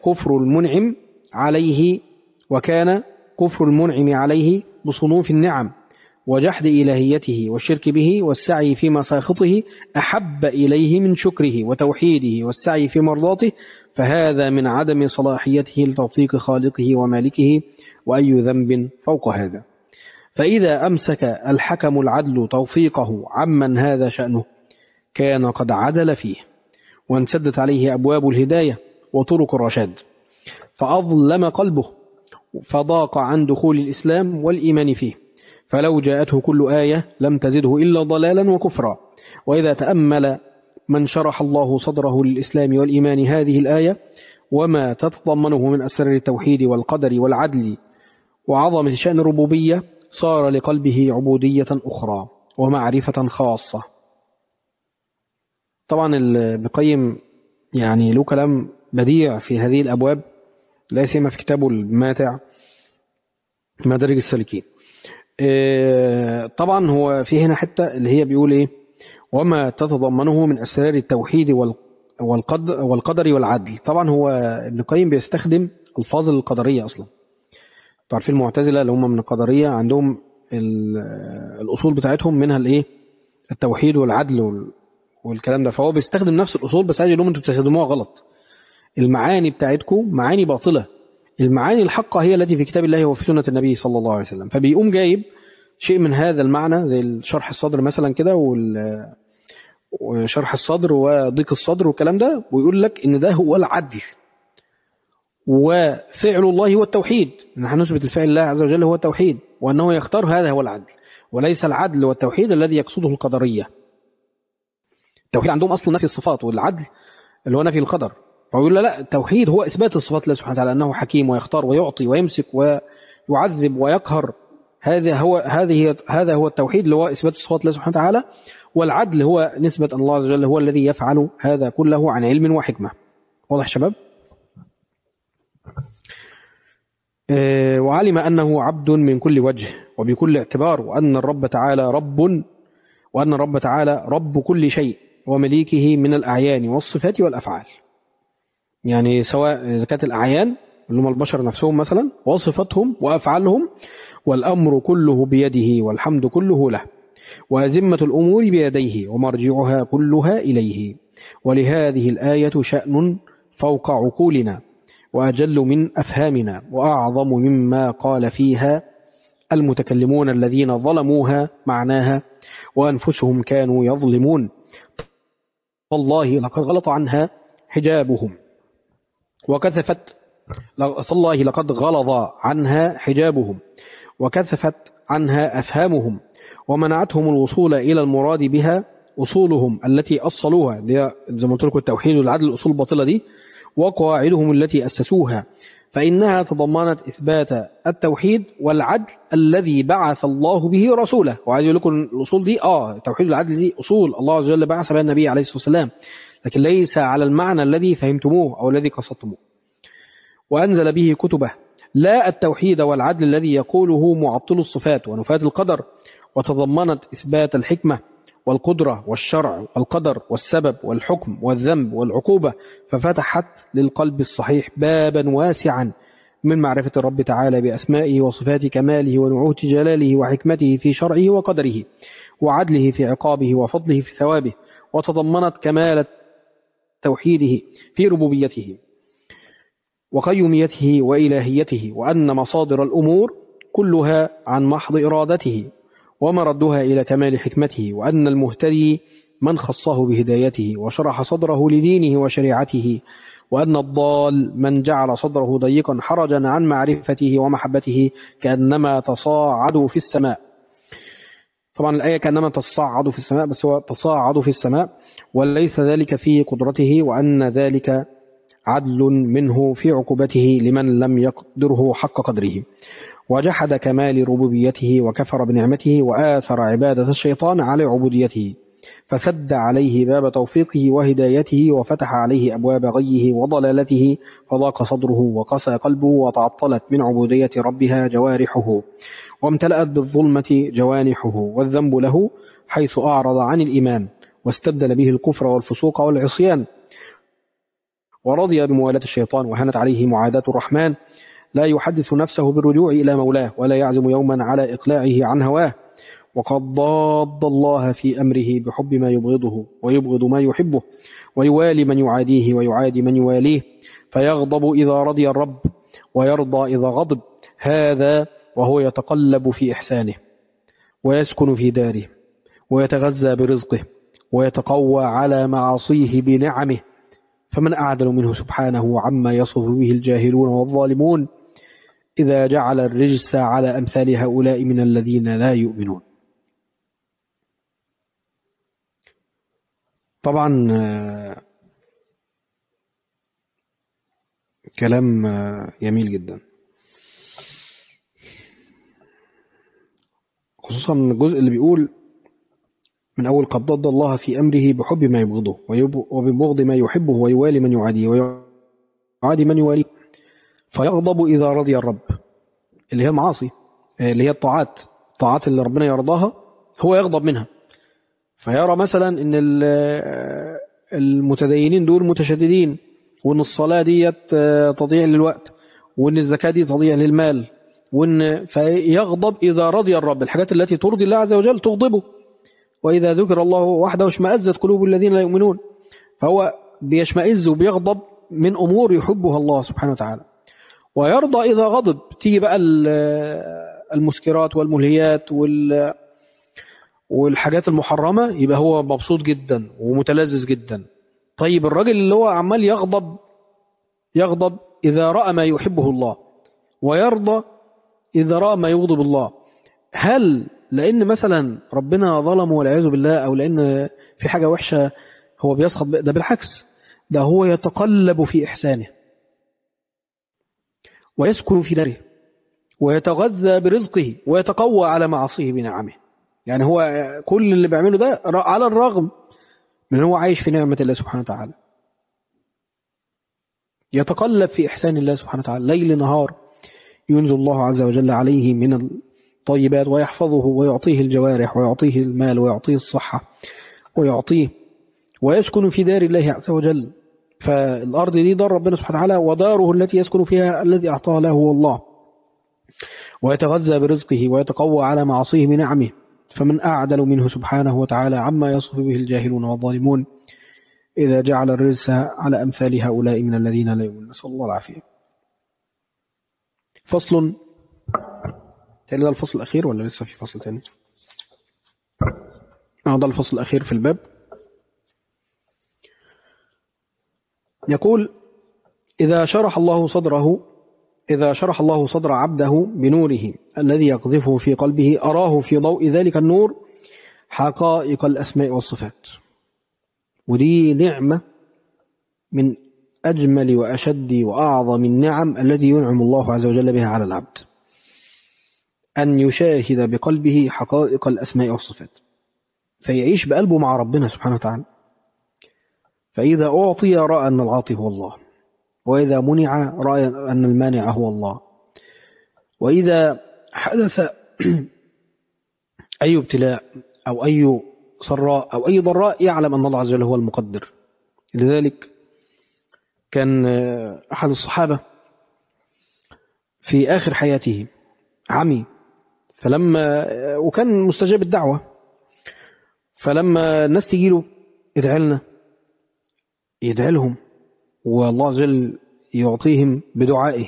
كفر المنعم عليه بصنوف النعم وجحد إلهيته والشرك به والسعي في مساخطه أحب إليه من شكره وتوحيده والسعي في مرضاته، فهذا من عدم صلاحيته لتوفيق خالقه ومالكه، وأي ذنب فوق هذا. فإذا أمسك الحكم العدل توفيقه عمن هذا شأنه كان قد عدل فيه وانسدت عليه أبواب الهداية وطرق الرشاد، فأظلم قلبه فضاق عن دخول الإسلام والإيمان فيه، فلو جاءته كل آية لم تزده إلا ضلالا وكفرا. وإذا تأمل من شرح الله صدره للإسلام والإيمان هذه الآية وما تتضمنه من أسرار التوحيد والقدر والعدل وعظمة شأن الربوبية، صار لقلبه عبودية أخرى ومعرفة خاصة. طبعا ابن القيم يعني له كلام بديع في هذه الأبواب، لا سيما في كتابه الماتع مدارج السالكين. طبعا هو في هنا حتة اللي هي بيقول وما تتضمنه من أسرار التوحيد والقدر والعدل. طبعا هو ابن القيم بيستخدم الفاظ القدرية أصلا. تعرفين المعتزلة اللي هم من القدرية عندهم الأصول بتاعتهم منها التوحيد والعدل والكلام ده، فهو بيستخدم نفس الأصول بس عايز يقول لهم انتوا بتستخدموها غلط، المعاني بتاعتكم معاني باطلة، المعاني الحقة هي التي في كتاب الله وفي سنة النبي صلى الله عليه وسلم. فبيقوم جايب شيء من هذا المعنى زي الشرح الصدر مثلا كده وشرح الصدر وضيق الصدر والكلام ده، ويقول لك إن ده هو العدل، وفعل الله هو التوحيد، نحن نثبت الفعل الله عز وجل هو التوحيد، وأنه يختار هذا هو العدل، وليس العدل والتوحيد الذي يقصده القدرية. التوحيد عندهم أصل نفي الصفات، والعدل اللي هو نفي القدر. فيقول لا، التوحيد هو إثبات الصفات لله سبحانه وتعالى، أنه حكيم ويختار ويعطي ويمسك ويعذب ويقهر. هذا هو التوحيد اللي هو إثبات الصفات لله سبحانه وتعالى. والعدل هو نسبة أن الله عز وجل هو الذي يفعل هذا كله عن علم وحكمة. واضح شباب؟ وعلم أنه عبد من كل وجه وبكل اعتبار، وأن الرب تعالى رب كل شيء ومليكه من الأعيان والصفات والأفعال. يعني سواء إذا كانت الأعيان اللي هم البشر نفسهم مثلا، وصفاتهم وأفعالهم، والأمر كله بيده والحمد كله له، وأزمة الأمور بيديه ومرجعها كلها إليه. ولهذه الآية شأن فوق عقولنا، وأجل من أفهامنا، وأعظم مما قال فيها المتكلمون الذين ظلموها معناها وأنفسهم كانوا يظلمون. والله لقد غلط عنها حجابهم وكثفت والله لقد غلظ عنها حجابهم وكثفت عنها أفهامهم، ومنعتهم الوصول إلى المراد بها أصولهم التي أصلوها، زي ما قلت لكم التوحيد والعدل، الأصول الباطلة دي، وقواعدهم التي أسسوها، فإنها تضمنت إثبات التوحيد والعدل الذي بعث الله به رسوله. وعايز يقول لكم الأصول دي التوحيد والعدل دي أصول الله عز وجل بعث بها النبي عليه الصلاة والسلام، لكن ليس على المعنى الذي فهمتموه أو الذي قصدتموه. وأنزل به كتبه، لا التوحيد والعدل الذي يقوله معطل الصفات ونفاة القدر، وتضمنت إثبات الحكمة والقدرة والشرع والقدر والسبب والحكم والذنب والعقوبة، ففتحت للقلب الصحيح بابا واسعا من معرفة الرب تعالى بأسمائه وصفات كماله ونعوت جلاله وحكمته في شرعه وقدره، وعدله في عقابه وفضله في ثوابه. وتضمنت كمال توحيده في ربوبيته وقيوميته وإلهيته، وأن مصادر الأمور كلها عن محض إرادته ومردها إلى كمال حكمته، وأن المهتدي من خصه بهدايته وشرح صدره لدينه وشريعته، وأن الضال من جعل صدره ضيقا حرجا عن معرفته ومحبته كأنما تصاعدوا في السماء. طبعا الآية كأنما تصاعدوا في السماء، بس هو تصاعدوا في السماء، وليس ذلك في قدرته، وأن ذلك عدل منه في عقوبته لمن لم يقدره حق قدره، وجحد كمال ربوبيته وكفر بنعمته، وآثر عبادة الشيطان على عبوديته، فسد عليه باب توفيقه وهدايته، وفتح عليه أبواب غيه وضلالته، فضاق صدره وقسى قلبه، وتعطلت من عبودية ربها جوارحه، وامتلأت بالظلمة جوانحه والذنب له، حيث أعرض عن الإيمان واستبدل به الكفر والفسوق والعصيان، ورضي بموالاة الشيطان، وهنت عليه معاداة الرحمن، لا يحدث نفسه بالرجوع إلى مولاه، ولا يعزم يوما على إقلاعه عن هواه، وقد ضاد الله في أمره بحب ما يبغضه ويبغض ما يحبه، ويوالي من يعاديه ويعادي من يواليه، فيغضب إذا رضي الرب ويرضى إذا غضب، هذا وهو يتقلب في إحسانه ويسكن في داره ويتغذى برزقه ويتقوى على معاصيه بنعمه، فمن أعدل منه سبحانه عما يصف به الجاهلون والظالمون، إذا جعل الرجس على أمثال هؤلاء من الذين لا يؤمنون. طبعا كلام جميل جدا، خصوصا الجزء اللي بيقول من أول قد ضد الله في أمره بحب ما يبغضه وببغض ما يحبه، ويوالي من يعاديه ويعادي من يواليه، فيغضب إذا رضي الرب، اللي هي المعاصي، اللي هي الطاعات اللي ربنا يرضاها هو يغضب منها، فيرى مثلا ان المتدينين دول متشددين، وان الصلاة ديت تضيع للوقت، وان الزكاة دي تضيع للمال، فيغضب إذا رضي الرب، الحاجات التي ترضي الله عز وجل تغضبه، وإذا ذكر الله وحده اشمأزت قلوب الذين لا يؤمنون، فهو بيشمئز وبيغضب من أمور يحبها الله سبحانه وتعالى. ويرضى إذا غضب، تيجي بقى المسكرات والملهيات والحاجات المحرمة يبقى هو مبسوط جدا ومتلذذ جدا. طيب الراجل اللي هو عمال يغضب إذا رأى ما يحبه الله، ويرضى إذا رأى ما يغضب الله، هل لأن مثلا ربنا ظلمه والعياذ بالله، أو لأن في حاجة وحشة هو بيسخط؟ ده بالعكس، ده هو يتقلب في إحسانه ويسكن في داره ويتغذى برزقه ويتقوى على معاصيه بنعمه. يعني هو كل اللي بيعمله ده على الرغم من هو عايش في نعمة الله سبحانه وتعالى، يتقلب في إحسان الله سبحانه وتعالى ليل نهار، ينزل الله عز وجل عليه من الطيبات ويحفظه ويعطيه الجوارح ويعطيه المال ويعطيه الصحة ويعطيه، ويسكن في دار الله عز وجل. فالأرض دي دار ربنا سبحانه وتعالى، وداره التي يسكن فيها الذي أعطاه له هو الله، ويتغذى برزقه ويتقوى على معاصيه بنعمه. فمن أعدل منه سبحانه وتعالى عما يصف به الجاهلون والظالمون إذا جعل الرزق على أمثال هؤلاء من الذين لا يؤمنون، نسأل الله العافية. فصل، هل ده الفصل الأخير ولا لسه في فصل تاني؟ هذا الفصل الأخير في الباب. يقول: إذا شرح الله صدر عبده بنوره الذي يقذفه في قلبه، أراه في ضوء ذلك النور حقائق الأسماء والصفات. ودي نعمة من أجمل وأشد وأعظم النعم التي ينعم الله عز وجل بها على العبد، أن يشاهد بقلبه حقائق الأسماء والصفات، فيعيش بقلبه مع ربنا سبحانه وتعالى. فإذا أعطي رأى أن العاطي هو الله، وإذا منع رأى أن المانع هو الله، وإذا حدث أي ابتلاء أو أي سراء أو أي ضراء يعلم أن الله عز وجل هو المقدر. لذلك كان أحد الصحابة في آخر حياته عمي، وكان مستجاب الدعوة، فلما الناس تجيله ادعي لنا، يدعي لهم والله عز وجل يعطيهم بدعائه،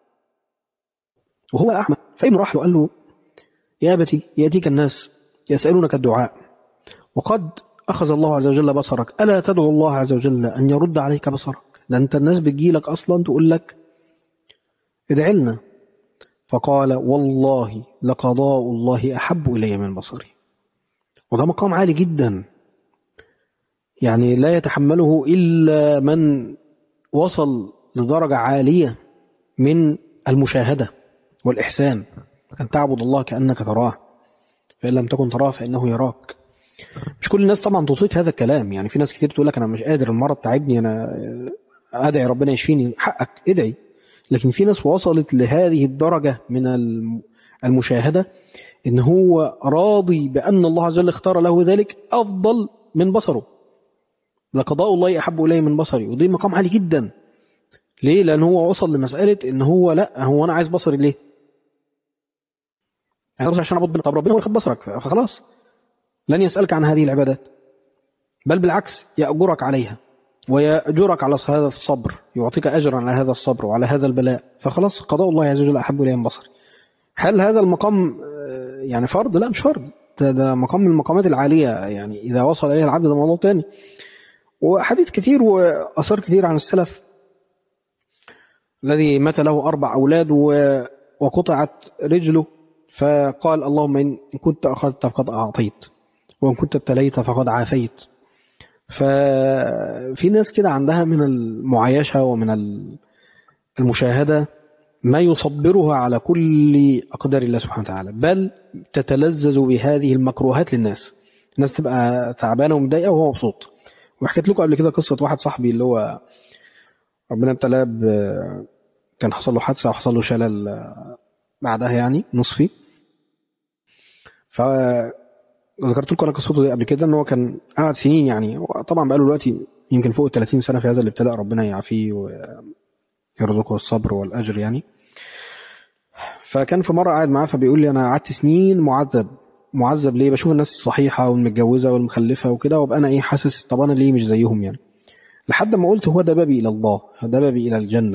وهو أحمد. فابن راح له قال له: يا أبتي، يأتيك الناس يسألونك الدعاء وقد أخذ الله عز وجل بصرك، ألا تدعو الله عز وجل أن يرد عليك بصرك؟ ده أنت الناس بتجيلك أصلا تقول لك ادعي لنا. فقال: والله لقضاء الله أحب إلي من بصري. وده مقام عالي جدا، يعني لا يتحمله إلا من وصل لدرجة عالية من المشاهدة والإحسان، أن تعبد الله كأنك تراه، فإن لم تكن تراه فإنه يراك. مش كل الناس طبعا تطيق هذا الكلام، يعني في ناس كتير تقول لك أنا مش قادر، المرض تعبني، أنا أدعي ربنا يشفيني. حقك ادعي، لكن في ناس وصلت لهذه الدرجة من المشاهدة إن هو راضي بأن الله عز وجل اختار له ذلك أفضل من بصره. لقضاء الله أحب إليه من بصري، ودي مقام عالي جدا. ليه؟ لأن هو وصل لمسألة إن هو لا، هو أنا عايز بصري ليه؟ أنا بصري عشان أعبد، طب ربنا هو ياخد بصرك، فخلاص لن يسألك عن هذه العبادات، بل بالعكس يأجرك عليها ويأجرك على هذا الصبر، يعطيك أجرا على هذا الصبر وعلى هذا البلاء. فخلاص قضاء الله عز وجل أحب إليه من بصري. هل هذا المقام يعني فرض؟ لا، مش فرض، ده مقام من المقامات العالية، يعني إذا وصل إليه العبد ده موضوع تاني. وحديث كثير وأثار كثير عن السلف الذي مات له 4 أولاد وقطعت رجله، فقال: اللهم إن كنت أخذت فقد أعطيت، وإن كنت ابتليت فقد عافيت. ففي ناس كده عندها من المعايشة ومن المشاهدة ما يصبرها على كل أقدار الله سبحانه وتعالى، بل تتلذذ بهذه المكروهات للناس. الناس تبقى تعبانة ومضايقة وهو مبسوط. وحكيت لكم قبل كده قصة واحد صاحبي اللي هو ربنا ابتلاه، كان حصل له حادثة وحصل له شلل بعدها يعني نصفي. فذكرت لكم أنا قصته دي قبل كده، إن هو كان قعد سنين، يعني طبعا بقاله دلوقتي يمكن فوق 30 سنة في هذا الابتلاء، ربنا يعافيه ويرزقه الصبر والأجر يعني. فكان في مرة قاعد معاه فبيقول لي: أنا قعدت سنين معذب ليه؟ بشوف الناس الصحيحة والمتجوزة والمخلفة وكده، وابقى أنا حاسس طب أنا ليه مش زيهم يعني؟ لحد ما قلت هو ده بابي إلى الله، ده بابي إلى الجنة،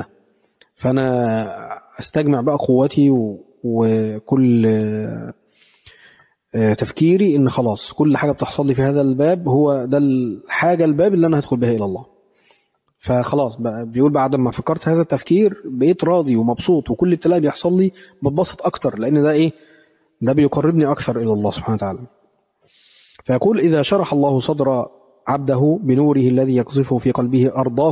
فأنا أستجمع بقى قوتي وكل تفكيري ان خلاص كل حاجة بتحصل لي في هذا الباب هو ده الحاجة الباب اللي انا هدخل بها الى الله. فخلاص بقى بيقول بعد ما فكرت هذا التفكير بقيت راضي ومبسوط، وكل ابتلاء بيحصل لي بتبسط اكتر، لان ده ايه؟ ده بيقربني اكثر الى الله سبحانه وتعالى. فيقول إذا شرح الله صدر عبده بنوره الذي يقذفه في قلبه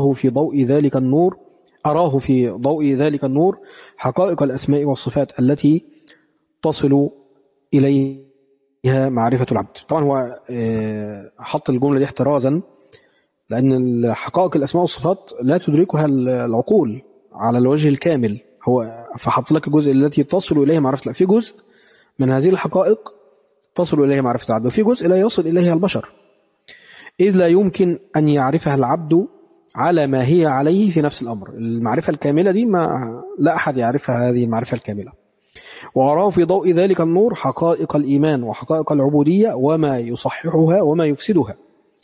أراه في ضوء ذلك النور حقائق الأسماء والصفات التي تصل إليها معرفة العبد. طبعا هو حط الجملة دي احترازا، لأن حقائق الأسماء والصفات لا تدركها العقول على الوجه الكامل. هو فحط لك الجزء التي تصل إليه معرفة. في جزء من هذه الحقائق تصل إليه معرفة العبد، وفي جزء لا يصل إليه البشر، إذ لا يمكن أن يعرفها العبد على ما هي عليه في نفس الأمر. المعرفة الكاملة دي لا أحد يعرفها هذه المعرفة الكاملة. وأراه في ضوء ذلك النور حقائق الإيمان وحقائق العبودية وما يصححها وما يفسدها.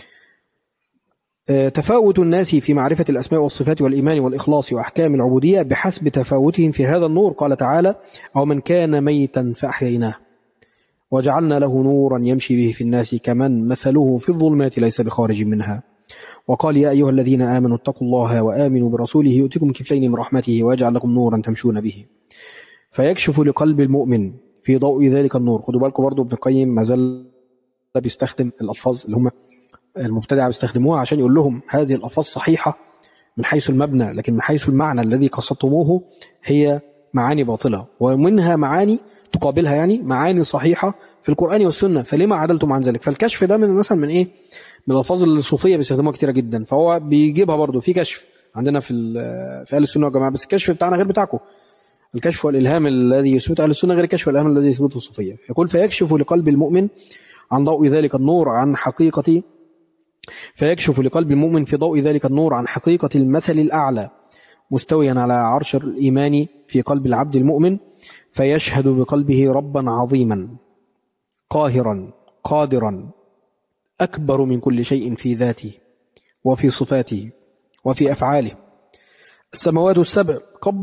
تفاوت الناس في معرفة الأسماء والصفات والإيمان والإخلاص وأحكام العبودية بحسب تفاوتهم في هذا النور. قال تعالى: أو من كان ميتا فأحييناه وجعلنا له نورا يمشي به في الناس كمن مثله في الظلمات ليس بخارج منها. وقال: يا أيها الذين آمنوا اتقوا الله وآمنوا برسوله يؤتكم كفلين من رحمته ويجعل لكم نورا تمشون به. فيكشف لقلب المؤمن في ضوء ذلك النور. خدوا بالكم برضو ابن القيم ما زال بيستخدم الألفاظ اللي هم المبتدعة بيستخدموها عشان يقول لهم هذه الألفاظ صحيحة من حيث المبنى، لكن من حيث المعنى الذي قصدتموه هي معاني باطلة، ومنها معاني تقابلها يعني معاني صحيحة في القرآن والسنة، فلما عدلتم عن ذلك؟ فالكشف ده من مثلا من إيه؟ من الألفاظ الصوفية بيستخدموها كتيرة جدا، فهو بيجيبها برضو في كشف عندنا في أهل السنة والجماعة، بس الكشف بتاعنا غير بتاعكم. الكشف والإلهام الذي يثبت أهل السنة غير الكشف والإلهام الذي يثبته الصوفية. يقول: فيكشف لقلب المؤمن عن ضوء ذلك النور عن حقيقة فيكشف لقلب المؤمن في ضوء ذلك النور عن حقيقة المثل الأعلى مستويا على عرش الإيمان في قلب العبد المؤمن، فيشهد بقلبه ربا عظيما قاهرا قادرا أكبر من كل شيء في ذاته وفي صفاته وفي أفعاله. السماوات السبع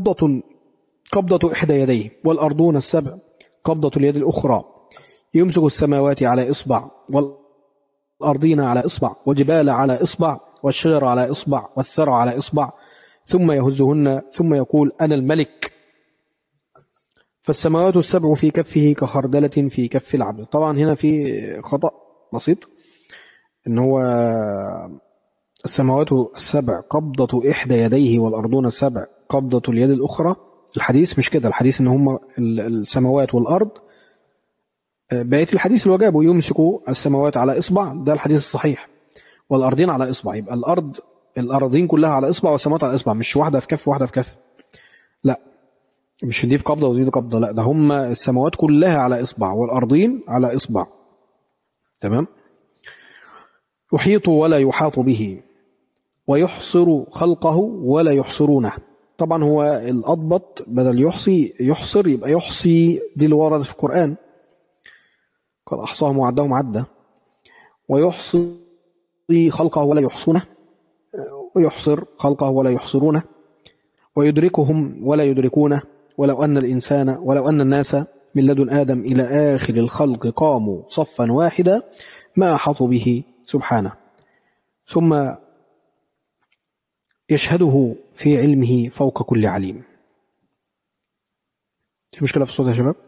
قبضة إحدى يديه، والأرضون السبع قبضة اليد الأخرى. يمسك السماوات على إصبع والأرضين على إصبع والجبال على إصبع والشجر على إصبع والثرى على إصبع، ثم يهزهن ثم يقول: أنا الملك. فالسماوات السبع في كفه كخردلة في كف العبد. طبعا هنا في خطأ بسيط، إن هو السماوات السبع قبضة إحدى يديه والأرضون السبع قبضة اليد الأخرى. الحديث مش كده، الحديث إن هم السماوات والأرض. بقية الحديث اللي جابه يمسك السماوات على إصبع، ده الحديث الصحيح، والأرضين على إصبع. يبقى الأرضين كلها على إصبع والسماوات على إصبع، مش واحدة في كف واحدة في كف، لا، مش دي في قبضة ودي في قبضة، لا، ده هم السماوات كلها على إصبع والأرضين على إصبع. تمام. يحيط ولا يحاط به، ويحصر خلقه ولا يحصرونه. طبعا هو الأضبط بدل يحصر يبقى يحصي، دي اللي ورد في القرآن: قد أحصاهم وعدهم عدة. ويحصي خلقه ولا يحصونه، ويحصر خلقه ولا يحصرونه، ويدركهم ولا يدركونه. ولو أن الناس من لدن آدم إلى آخر الخلق قاموا صفا واحدا ما أحاطوا به سبحانه. ثم يشهده في علمه فوق كل عليم. في مشكلة في الصوت يا شباب؟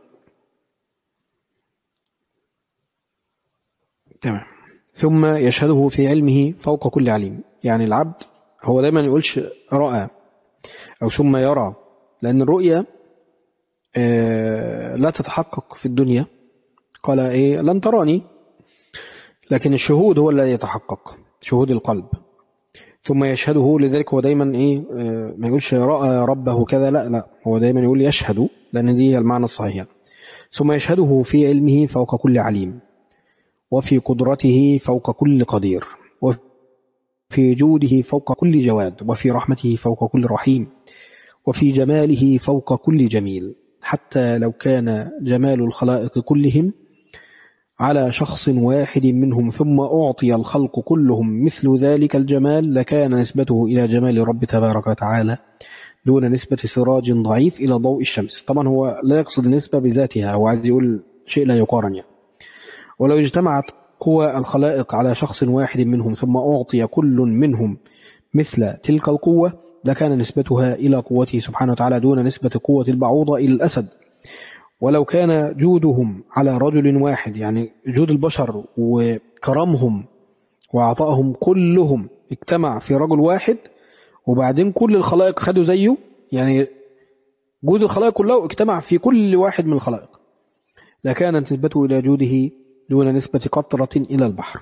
تمام. ثم يشهده في علمه فوق كل عليم، يعني العبد هو دايما يقولش رأى أو ثم يرى، لأن الرؤية لا تتحقق في الدنيا. قال إيه؟ لن تراني. لكن الشهود هو الذي يتحقق، شهود القلب. ثم يشهده، لذلك هو دايما إيه ما يقولش رأى ربه كذا، لا، هو دايما يقول يشهد، لأن دي المعنى الصحيح. ثم يشهده في علمه فوق كل عليم، وفي قدرته فوق كل قدير، وفي جوده فوق كل جواد، وفي رحمته فوق كل رحيم، وفي جماله فوق كل جميل، حتى لو كان جمال الخلائق كلهم على شخص واحد منهم ثم أعطي الخلق كلهم مثل ذلك الجمال لكان نسبته إلى جمال رب تبارك وتعالى دون نسبة سراج ضعيف إلى ضوء الشمس. طبعا هو لا يقصد النسبة بذاتها، هو عايز يقول شيء لا يقارن يعني. ولو اجتمعت قوى الخلائق على شخص واحد منهم ثم أعطي كل منهم مثل تلك القوة لكان نسبتها إلى قوته سبحانه وتعالى دون نسبة قوة البعوضة إلى الأسد. ولو كان جودهم على رجل واحد، يعني جود البشر وكرمهم وعطائهم كلهم اجتمع في رجل واحد وبعدين كل الخلائق خدوا زيه، يعني جود الخلائق كله اجتمع في كل واحد من الخلائق، لكانت نسبته إلى جوده دون نسبة قطرة إلى البحر.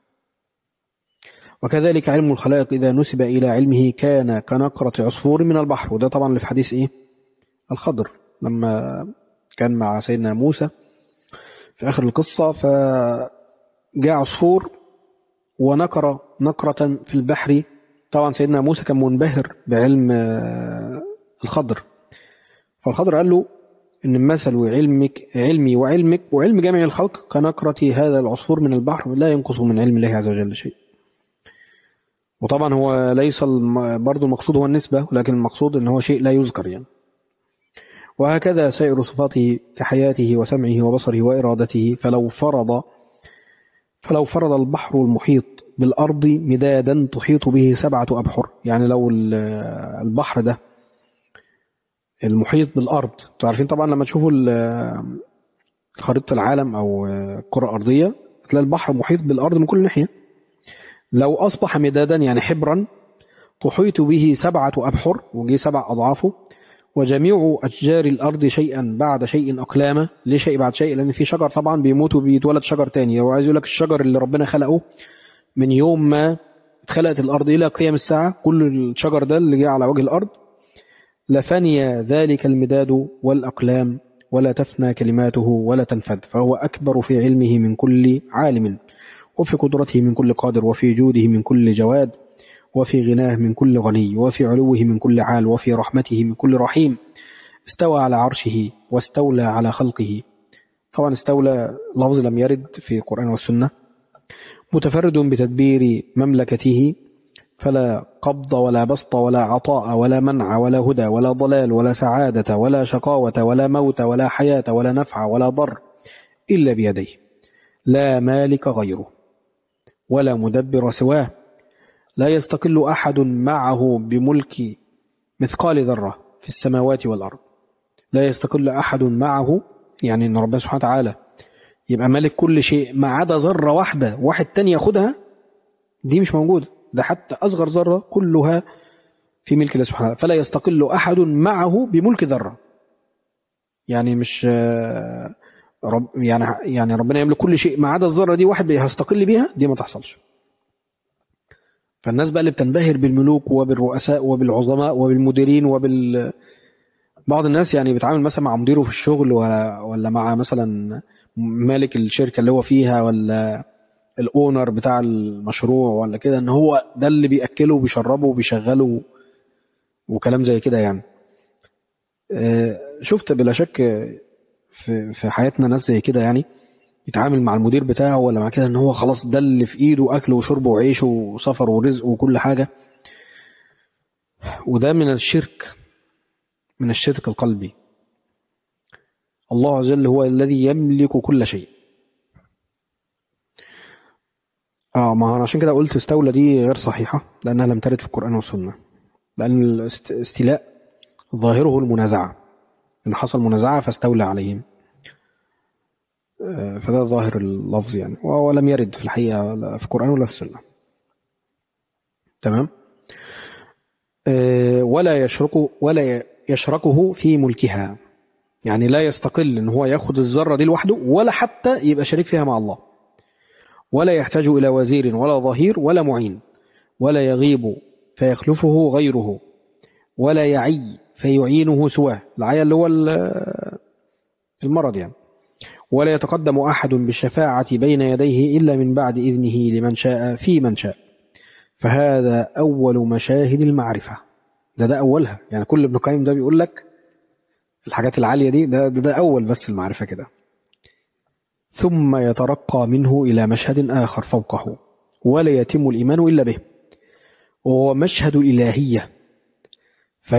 وكذلك علم الخلائق إذا نسب إلى علمه كان كنقرة عصفور من البحر. وده طبعا اللي في حديث الخضر لما كان مع سيدنا موسى في آخر القصة، فجاء عصفور ونقر نقرة في البحر. طبعا سيدنا موسى كان منبهر بعلم الخضر، فالخضر قال له إن مثل علمي وعلمك وعلم جميع الخلق كنقرة هذا العصفور من البحر لا ينقص من علم الله عز وجل شيء. وطبعا هو ليس برضو المقصود هو النسبة، ولكن المقصود إن هو شيء لا يذكر يعني. وهكذا سائر صفاته كحياته وسمعه وبصره وإرادته. فلو فرض البحر المحيط بالأرض مدادا تحيط به 7 أبحر، يعني لو البحر ده المحيط بالأرض، تعرفين طبعا لما تشوفوا خريطة العالم أو الكرة الأرضية تلاقي البحر محيط بالأرض من كل ناحية. لو أصبح مدادا يعني حبرا تحيط به 7 أبحر وجي 7 أضعافه، وجميع أشجار الأرض شيئا بعد شيء أقلامة. ليه شيء بعد شيء؟ لأن في شجر طبعا بيموت وبيتولد شجر تاني. هو عايز يقول لك الشجر اللي ربنا خلقه من يوم ما اتخلقت الأرض إلى قيام الساعة، كل الشجر ده اللي جاء على وجه الأرض لفني ذلك المداد والأقلام ولا تفنى كلماته ولا تنفد. فهو أكبر في علمه من كل عالم، وفي قدرته من كل قادر، وفي جوده من كل جواد، وفي غناه من كل غني، وفي علوه من كل عال، وفي رحمته من كل رحيم. استوى على عرشه واستولى على خلقه. طبعا استولى لفظ لم يرد في القرآن والسنة. متفرد بتدبير مملكته، فلا قبض ولا بسط ولا عطاء ولا منع ولا هدى ولا ضلال ولا سعادة ولا شقاوة ولا موت ولا حياة ولا نفع ولا ضر إلا بيديه، لا مالك غيره ولا مدبر سواه. لا يستقل أحد معه بملك مثقال ذرة في السماوات والأرض. لا يستقل أحد معه، يعني أن ربنا سبحانه وتعالى يبقى مالك كل شيء ما عدا ذرة واحدة واحد تاني ياخدها، دي مش موجودة. ده حتى أصغر ذرة كلها في ملك الله سبحانه وتعالى. فلا يستقل أحد معه بملك ذرة، يعني مش يعني ربنا يملك كل شيء ما عدا الذرة دي واحد هيستقل بيها، دي ما تحصلش. فالناس بقى اللي بتنبهر بالملوك وبالرؤساء وبالعظماء وبالمديرين بعض الناس يعني بيتعامل مثلا مع مديره في الشغل ولا مع مثلا مالك الشركة اللي هو فيها ولا الاونر بتاع المشروع ولا كده، ان هو ده اللي بيأكله وبيشربه وبيشغله وكلام زي كده يعني. شفت بلا شك في حياتنا ناس زي كده، يعني يتعامل مع المدير بتاعه ولا مع كده ان هو خلاص ده اللي في ايده، اكله وشربه وعيشه وسفر ورزقه وكل حاجة. وده من الشرك القلبي. الله عز وجل هو الذي يملك كل شيء. ما أنا عشان كده قلت استولى دي غير صحيحة، لأنها لم ترد في القرآن والسنة. لأن الاستيلاء ظاهره المنازعة، إن حصل منازعة فاستولى عليهم، فده ظاهر اللفظ يعني، ولم يرد في الحقيقة لا في القرآن ولا في السنة. تمام. ولا يشركه في ملكها، يعني لا يستقل إن هو ياخد الذرة دي لوحده ولا حتى يبقى شريك فيها مع الله، ولا يحتاج إلى وزير ولا ظهير ولا معين، ولا يغيب فيخلفه غيره، ولا يعي فيعينه سواه. العيا اللي هو المرض يعني. ولا يتقدم أحد بالشفاعة بين يديه إلا من بعد إذنه لمن شاء في من شاء. فهذا أول مشاهد المعرفة. ده أولها يعني. كل ابن القيم ده بيقول لك الحاجات العالية دي ده أول بس المعرفة كده. ثم يترقى منه إلى مشهد آخر فوقه ولا يتم الإيمان إلا به، وهو مشهد الإلهية،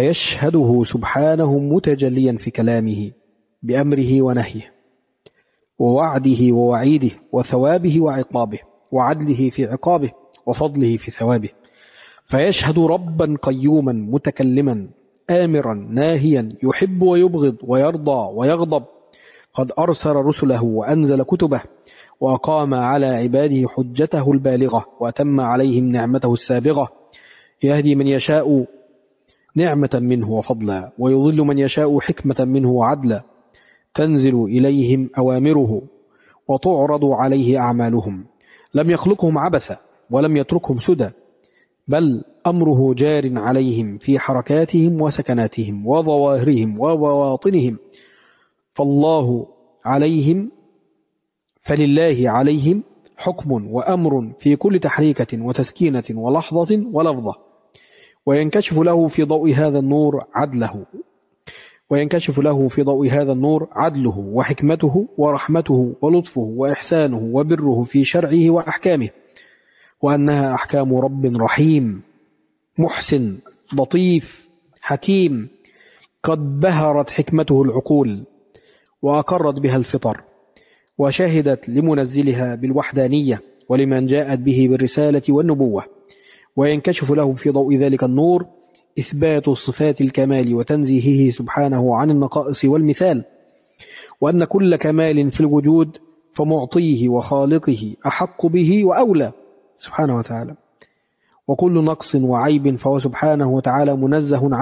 فيشهده سبحانه متجليا في كلامه بأمره ونهيه، ووعده ووعيده وثوابه وعقابه وعدله في عقابه وفضله في ثوابه، فيشهد ربا قيوما متكلما آمرا ناهيا يحب ويبغض ويرضى ويغضب، قد أرسل رسله وأنزل كتبه وأقام على عباده حجته البالغة وأتم عليهم نعمته السابغة، يهدي من يشاء نعمة منه وفضلا، ويضل من يشاء حكمة منه وعدلا، تنزل إليهم أوامره وتعرض عليه أعمالهم، لم يخلقهم عبثا ولم يتركهم سدى، بل أمره جار عليهم في حركاتهم وسكناتهم وظواهرهم وبواطنهم، فلله عليهم حكم وأمر في كل تحريكة وتسكينة ولحظة ولفظة، وينكشف له في ضوء هذا النور عدله وحكمته ورحمته ولطفه وإحسانه وبره في شرعه وأحكامه، وأنها أحكام رب رحيم محسن لطيف حكيم، قد بهرت حكمته العقول وأقرت بها الفطر، وشهدت لمنزلها بالوحدانية ولمن جاءت به بالرسالة والنبوة، وينكشف له في ضوء ذلك النور إثبات صفات الكمال وتنزيهه سبحانه عن النقائص والمثال، وأن كل كمال في الوجود فمعطيه وخالقه أحق به وأولى سبحانه وتعالى، وكل نقص وعيب فهو سبحانه وتعالى منزه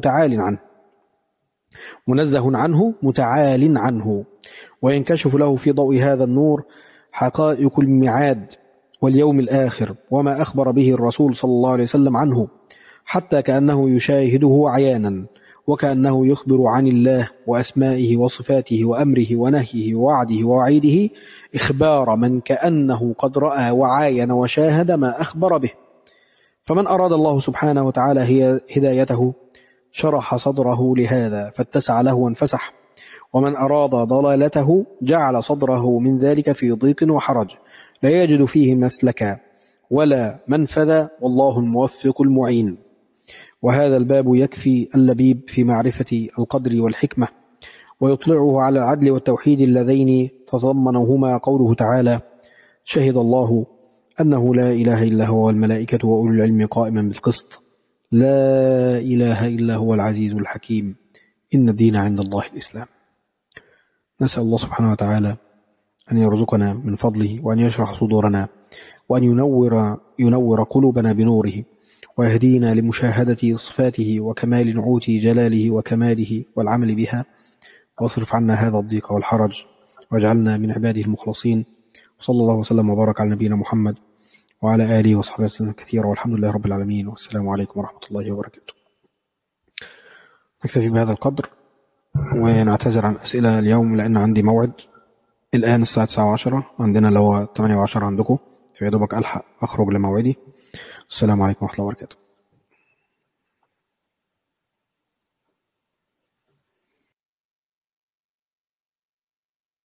عنه متعال عنه، وينكشف له في ضوء هذا النور حقائق الميعاد واليوم الآخر وما أخبر به الرسول صلى الله عليه وسلم عنه، حتى كأنه يشاهده عيانا، وكأنه يخبر عن الله وأسمائه وصفاته وأمره ونهيه ووعده ووعيده إخبار من كأنه قد رأى وعاين وشاهد ما أخبر به. فمن أراد الله سبحانه وتعالى هدايته شرح صدره لهذا فاتسع له وانفسح، ومن أراد ضلالته جعل صدره من ذلك في ضيق وحرج لا يجد فيه مسلكا ولا منفذا، والله الموفق المعين. وهذا الباب يكفي اللبيب في معرفة القدر والحكمة، ويطلعه على العدل والتوحيد اللذين تضمنهما قوله تعالى: شهد الله أنه لا إله إلا هو والملائكة وأولو العلم قائما بالقسط، لا إله إلا هو العزيز الحكيم، إن الدين عند الله الإسلام. نسأل الله سبحانه وتعالى أن يرزقنا من فضله، وأن يشرح صدورنا، وأن ينور قلوبنا بنوره، ويهدينا لمشاهدة صفاته وكمال نعوت جلاله وكماله والعمل بها، واصرف عنا هذا الضيق والحرج، واجعلنا من عباده المخلصين. وصلى الله وسلم وبارك على نبينا محمد وعلى آله وصحبه وسلم كثيرا، والحمد لله رب العالمين، والسلام عليكم ورحمة الله وبركاته. نكتفي بهذا القدر، ونعتذر عن أسئلة اليوم لأن عندي موعد الآن الساعة 9:10، عندنا لو 8:10 عندكم، فيا دوبك ألحق أخرج لموعدي. السلام عليكم ورحمة الله وبركاته.